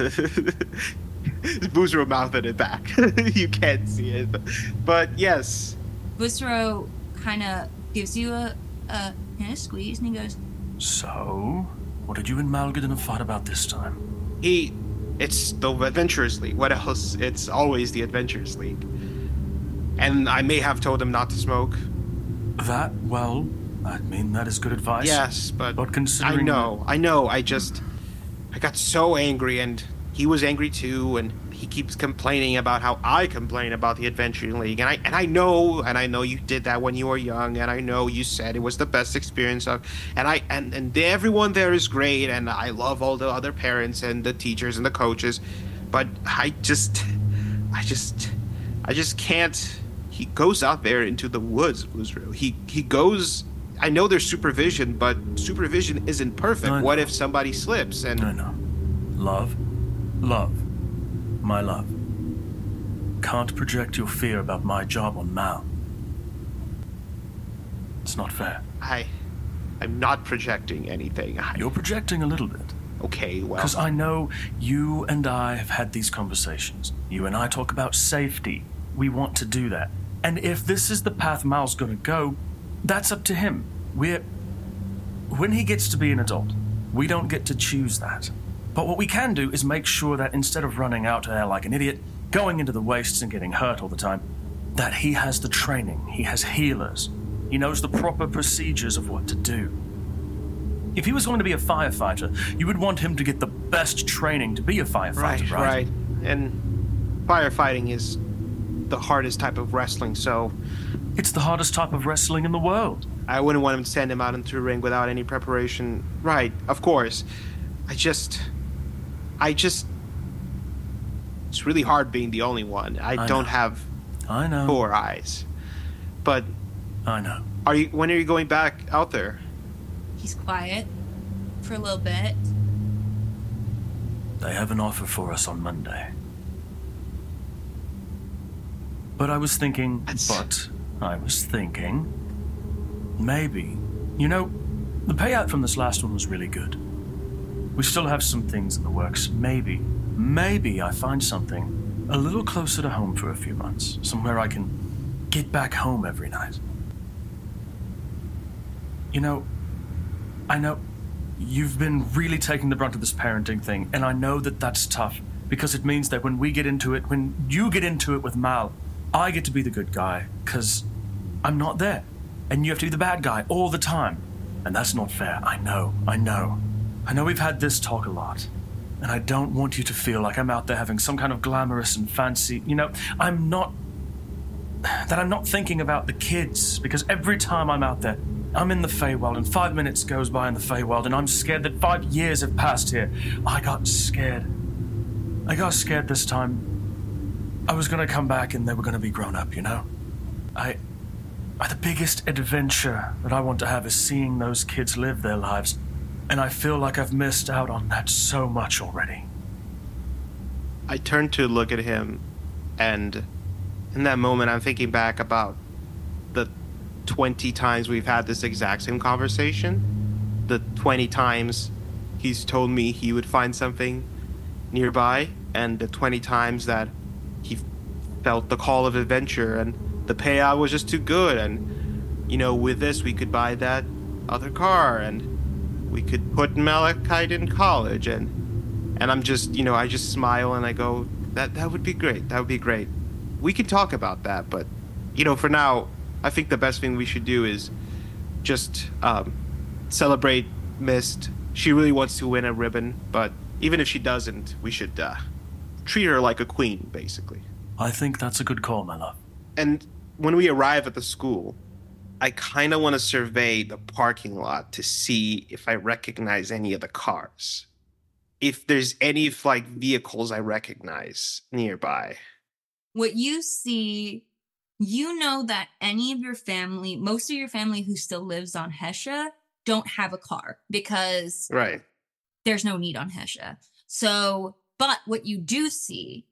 Boozero mouthed it back. You can't see it, but, but yes. Boozero kind of gives you a a, a squeeze, and he goes, So, what did you and Mal get in a fight about this time? He, it's the Adventurers League. What else? It's always the Adventurers League. And I may have told him not to smoke. That, well, I mean, that is good advice. Yes, but But I considering... know, I know. I just, I got so angry, and he was angry too, and he keeps complaining about how I complain about the Adventuring League, and I and I know, and I know you did that when you were young, and I know you said it was the best experience of, and I and and everyone there is great, and I love all the other parents and the teachers and the coaches, but I just, I just, I just can't. He goes out there into the woods, Boozero. He he goes. I know there's supervision, but supervision isn't perfect. I know. What if somebody slips? And I know. Love, love, my love. Can't project your fear about my job on Mal. It's not fair. I, I'm not projecting anything. I, You're projecting a little bit. okay, well, Because I know you and I have had these conversations. You and I talk about safety. We want to do that. And if this is the path Mal's gonna go, that's up to him. We're... When he gets to be an adult, we don't get to choose that. But what we can do is make sure that instead of running out there like an idiot, going into the wastes and getting hurt all the time, that he has the training, he has healers, he knows the proper procedures of what to do. If he was going to be a firefighter, you would want him to get the best training to be a firefighter, right, right? right. And firefighting is the hardest type of wrestling, so It's the hardest type of wrestling in the world. I wouldn't want him to send him out into a ring without any preparation. Right, of course. I just, I just, it's really hard being the only one. I, I don't know. have I know. four eyes. But I know. are you? When are you going back out there? he's quiet for a little bit. They have an offer for us on Monday. But I was thinking, That's- but I was thinking, maybe, you know, the payout from this last one was really good. We still have some things in the works. Maybe, maybe I find something a little closer to home for a few months, somewhere I can get back home every night. You know, I know you've been really taking the brunt of this parenting thing, and I know that that's tough, because it means that when we get into it, when you get into it with Mal, I get to be the good guy, because I'm not there. And you have to be the bad guy all the time. And that's not fair. I know, I know. I know we've had this talk a lot. And I don't want you to feel like I'm out there having some kind of glamorous and fancy, you know, I'm not, that I'm not thinking about the kids, because every time I'm out there, I'm in the Feywild, and five minutes goes by in the Feywild, and I'm scared that five years have passed here. I got scared. I got scared this time. I was gonna come back and they were gonna be grown up, you know? I... The biggest adventure that I want to have is seeing those kids live their lives, and I feel like I've missed out on that so much already. I turn to look at him, and in that moment I'm thinking back about the twenty times we've had this exact same conversation, the twenty times he's told me he would find something nearby, and the twenty times that he felt the call of adventure, and the payout was just too good, and, you know, with this we could buy that other car, and we could put Malachite in college, and and I'm just, you know, I just smile and I go, that that would be great, that would be great. We can talk about that, but, you know, for now, I think the best thing we should do is just um, celebrate Mist. She really wants to win a ribbon, but even if she doesn't, we should uh, treat her like a queen, basically. I think that's a good call, my love. And when we arrive at the school, I kind of want to survey the parking lot to see if I recognize any of the cars. If there's any, like, vehicles I recognize nearby. What you see, you know that any of your family, most of your family who still lives on Hesha, don't have a car because Right. there's no need on Hesha. So, but what you do see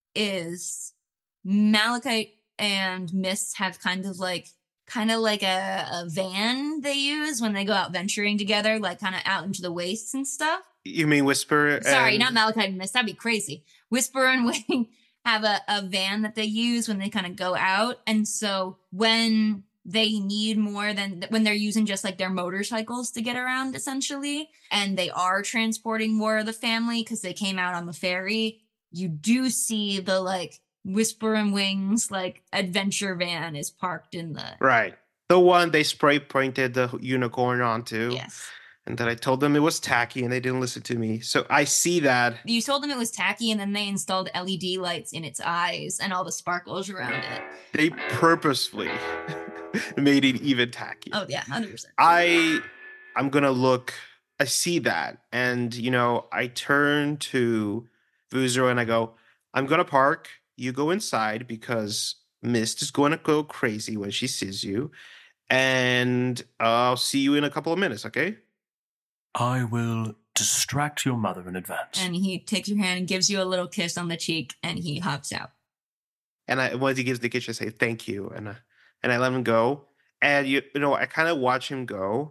is Malachite and Mist have kind of like, kind of like a, a van they use when they go out venturing together, like kind of out into the wastes and stuff. You mean Whisper? Sorry, and... not Malachite and Mist. That'd be crazy. Whisper and Wing have a, a van that they use when they kind of go out. And so when they need more than, when they're using just like their motorcycles to get around, essentially, and they are transporting more of the family because they came out on the ferry, you do see the like Whisper and Wings like adventure van is parked in the... Right. The one they spray painted the unicorn onto. Yes. And then I told them it was tacky and they didn't listen to me. So I see that. You told them it was tacky and then they installed L E D lights in its eyes and all the sparkles around it. They purposefully made it even tacky. Oh, yeah, one hundred percent. I, I'm going to look, I see that. And, you know, I turn to Vuzero and I go, I'm going to park. You go inside because Mist is going to go crazy when she sees you. And I'll see you in a couple of minutes, okay? I will distract your mother in advance. And he takes your hand and gives you a little kiss on the cheek, and he hops out. And I, once he gives the kiss, I say, thank you. And, uh, and I let him go. And, you, you know, I kind of watch him go.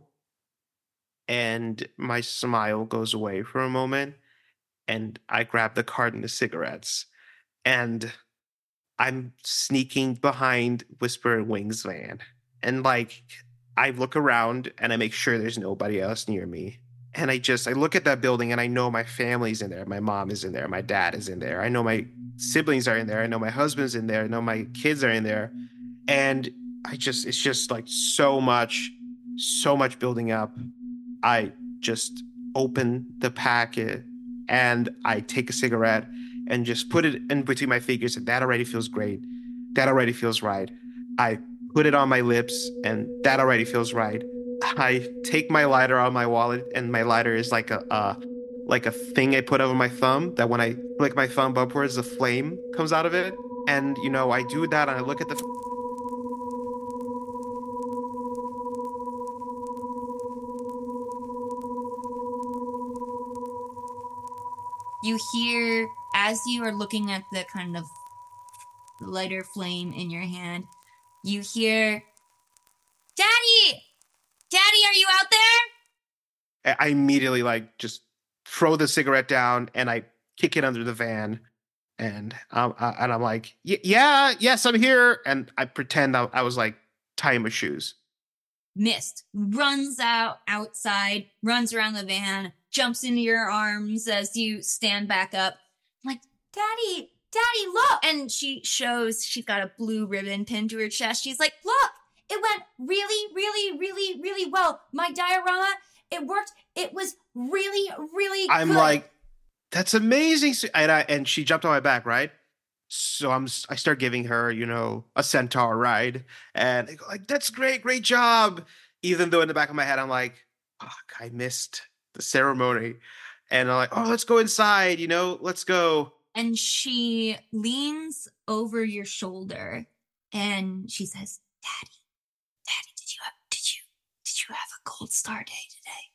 And my smile goes away for a moment. And I grab the carton of cigarettes. And I'm sneaking behind Whisper and Wings' van. And, like, I look around and I make sure there's nobody else near me. And I just, I look at that building and I know my family's in there. My mom is in there. My dad is in there. I know my siblings are in there. I know my husband's in there. I know my kids are in there. And I just, it's just like so much, so much building up. I just open the packet and I take a cigarette and just put it in between my fingers. And that already feels great. That already feels right. I put it on my lips and that already feels right. I take my lighter out of my wallet, and my lighter is like a uh, like a thing I put over my thumb that when I flick my thumb upwards, the flame comes out of it. And, you know, I do that and I look at the... You hear, as you are looking at the kind of lighter flame in your hand, you hear, Daddy! Daddy, are you out there? I immediately, like, just throw the cigarette down and I kick it under the van. And, um, I, and I'm like, yeah, yes, I'm here. And I pretend I, I was, like, tying my shoes. Mist runs out outside, runs around the van, jumps into your arms as you stand back up. I'm like, Daddy, Daddy, look! And she shows she's got a blue ribbon pinned to her chest. She's like, look! It went really, really, really, really well. My diorama, it worked. It was really, really I'm good. like, that's amazing. And, I, and she jumped on my back, right? So I'm, I start giving her, you know, a centaur ride. And I go like, that's great, great job. even though in the back of my head, I'm like, fuck, I missed the ceremony. And I'm like, oh, let's go inside, you know, let's go. And she leans over your shoulder and she says, Daddy, Daddy, did you have, did you, did you have a gold star day today?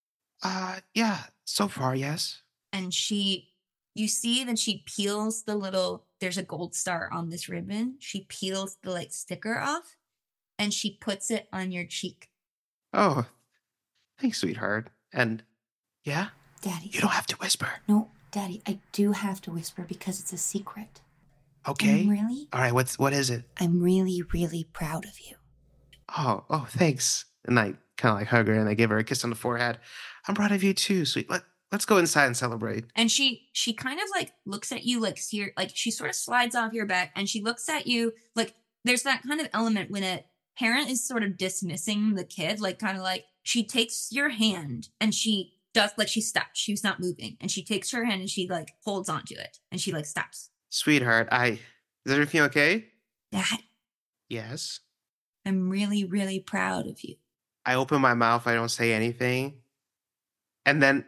Uh, yeah, so far, yes. And she, you see that she peels the little, there's a gold star on this ribbon. She peels the like sticker off and she puts it on your cheek. Oh, thanks, sweetheart. And yeah? Daddy. You don't have to whisper. No, Daddy, I do have to whisper because it's a secret. Okay. I'm really? All right, what's, what is it? I'm really, really proud of you. Oh, oh, thanks. And I kind of like hug her and I give her a kiss on the forehead. I'm proud of you too, sweet. Let, let's go inside and celebrate. And she, she kind of like looks at you like, ser- like she sort of slides off your back and she looks at you like there's that kind of element when a parent is sort of dismissing the kid, like kind of like she takes your hand and she does like she stops. She's not moving. And she takes her hand and she like holds onto it and she like stops. Sweetheart, I, is everything okay? Dad, Yes. I'm really, really proud of you. I open my mouth, I don't say anything. And then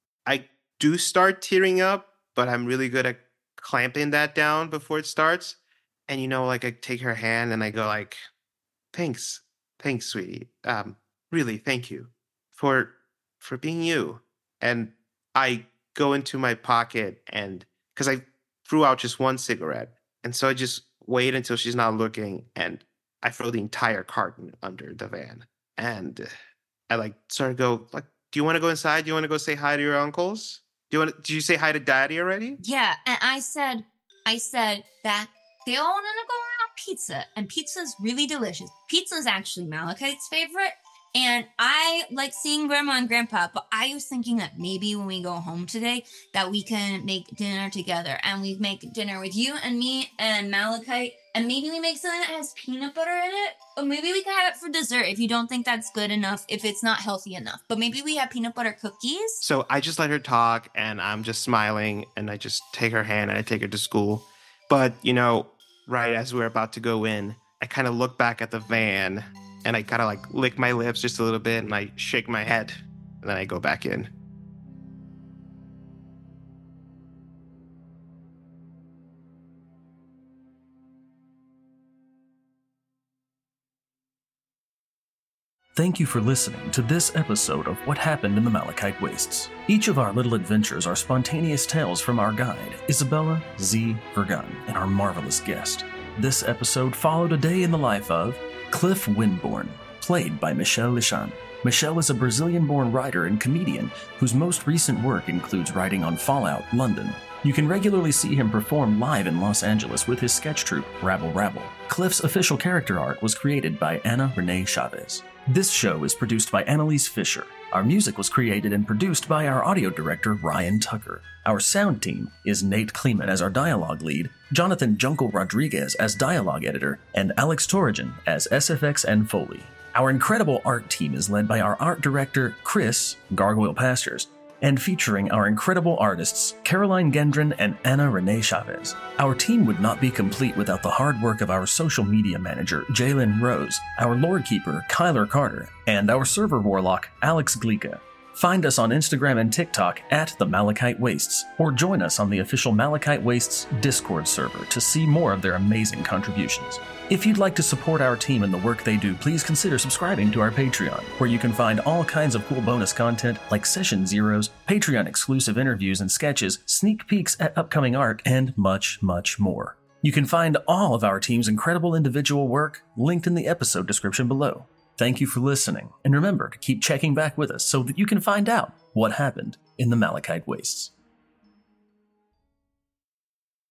I do start tearing up, but I'm really good at clamping that down before it starts. And you know, like I take her hand and I go like, thanks, thanks, sweetie. Um, really, thank you for for being you. And I go into my pocket and because I threw out just one cigarette. And so I just wait until she's not looking and I throw the entire carton under the van. And I like sort of go like, do you want to go inside? Do you want to go say hi to your uncles? Do you want to, did you say hi to Daddy already? Yeah. And I said, I said that they all want to go around pizza and pizza's really delicious. Pizza's actually Malachite's favorite. And I like seeing Grandma and Grandpa, but I was thinking that maybe when we go home today, that we can make dinner together. And we make dinner with you and me and Malachite. And maybe we make something that has peanut butter in it. Or maybe we can have it for dessert if you don't think that's good enough, if it's not healthy enough. But maybe we have peanut butter cookies. So I just let her talk and I'm just smiling and I just take her hand and I take her to school. But, you know, right as we're about to go in, I kind of look back at the van and I kind of like lick my lips just a little bit and I shake my head and then I go back in. Thank you for listening to this episode of What Happened in the Malachite Wastes. Each of our little adventures are spontaneous tales from our guide, Isabella Z. Vergun, and our marvelous guest. This episode followed a day in the life of Cliff Winborn, played by Michelle Lichan. Michelle is a Brazilian-born writer and comedian whose most recent work includes writing on Fallout, London. You can regularly see him perform live in Los Angeles with his sketch troupe, Rabble Rabble. Cliff's official character art was created by Ana Renee Chavez. This show is produced by Annalise Fisher. Our music was created and produced by our audio director, Ryan Tucker. Our sound team is Nate Kleeman as our dialogue lead, Jonathan Jungle Rodriguez as dialogue editor, and Alex Torrigan as S F X and Foley. Our incredible art team is led by our art director, Chris Gargoyle Pastures, and featuring our incredible artists, Caroline Gendron and Ana Renee Chavez. Our team would not be complete without the hard work of our social media manager, Jalen Rose, our lore keeper, Kyler Carter, and our server warlock, Alex Glica. Find us on Instagram and TikTok at the Malachite Wastes, or join us on the official Malachite Wastes Discord server to see more of their amazing contributions. If you'd like to support our team and the work they do, please consider subscribing to our Patreon, where you can find all kinds of cool bonus content like Session Zeros, Patreon-exclusive interviews and sketches, sneak peeks at upcoming art, and much, much more. You can find all of our team's incredible individual work linked in the episode description below. Thank you for listening, and remember to keep checking back with us so that you can find out what happened in the Malachite Wastes.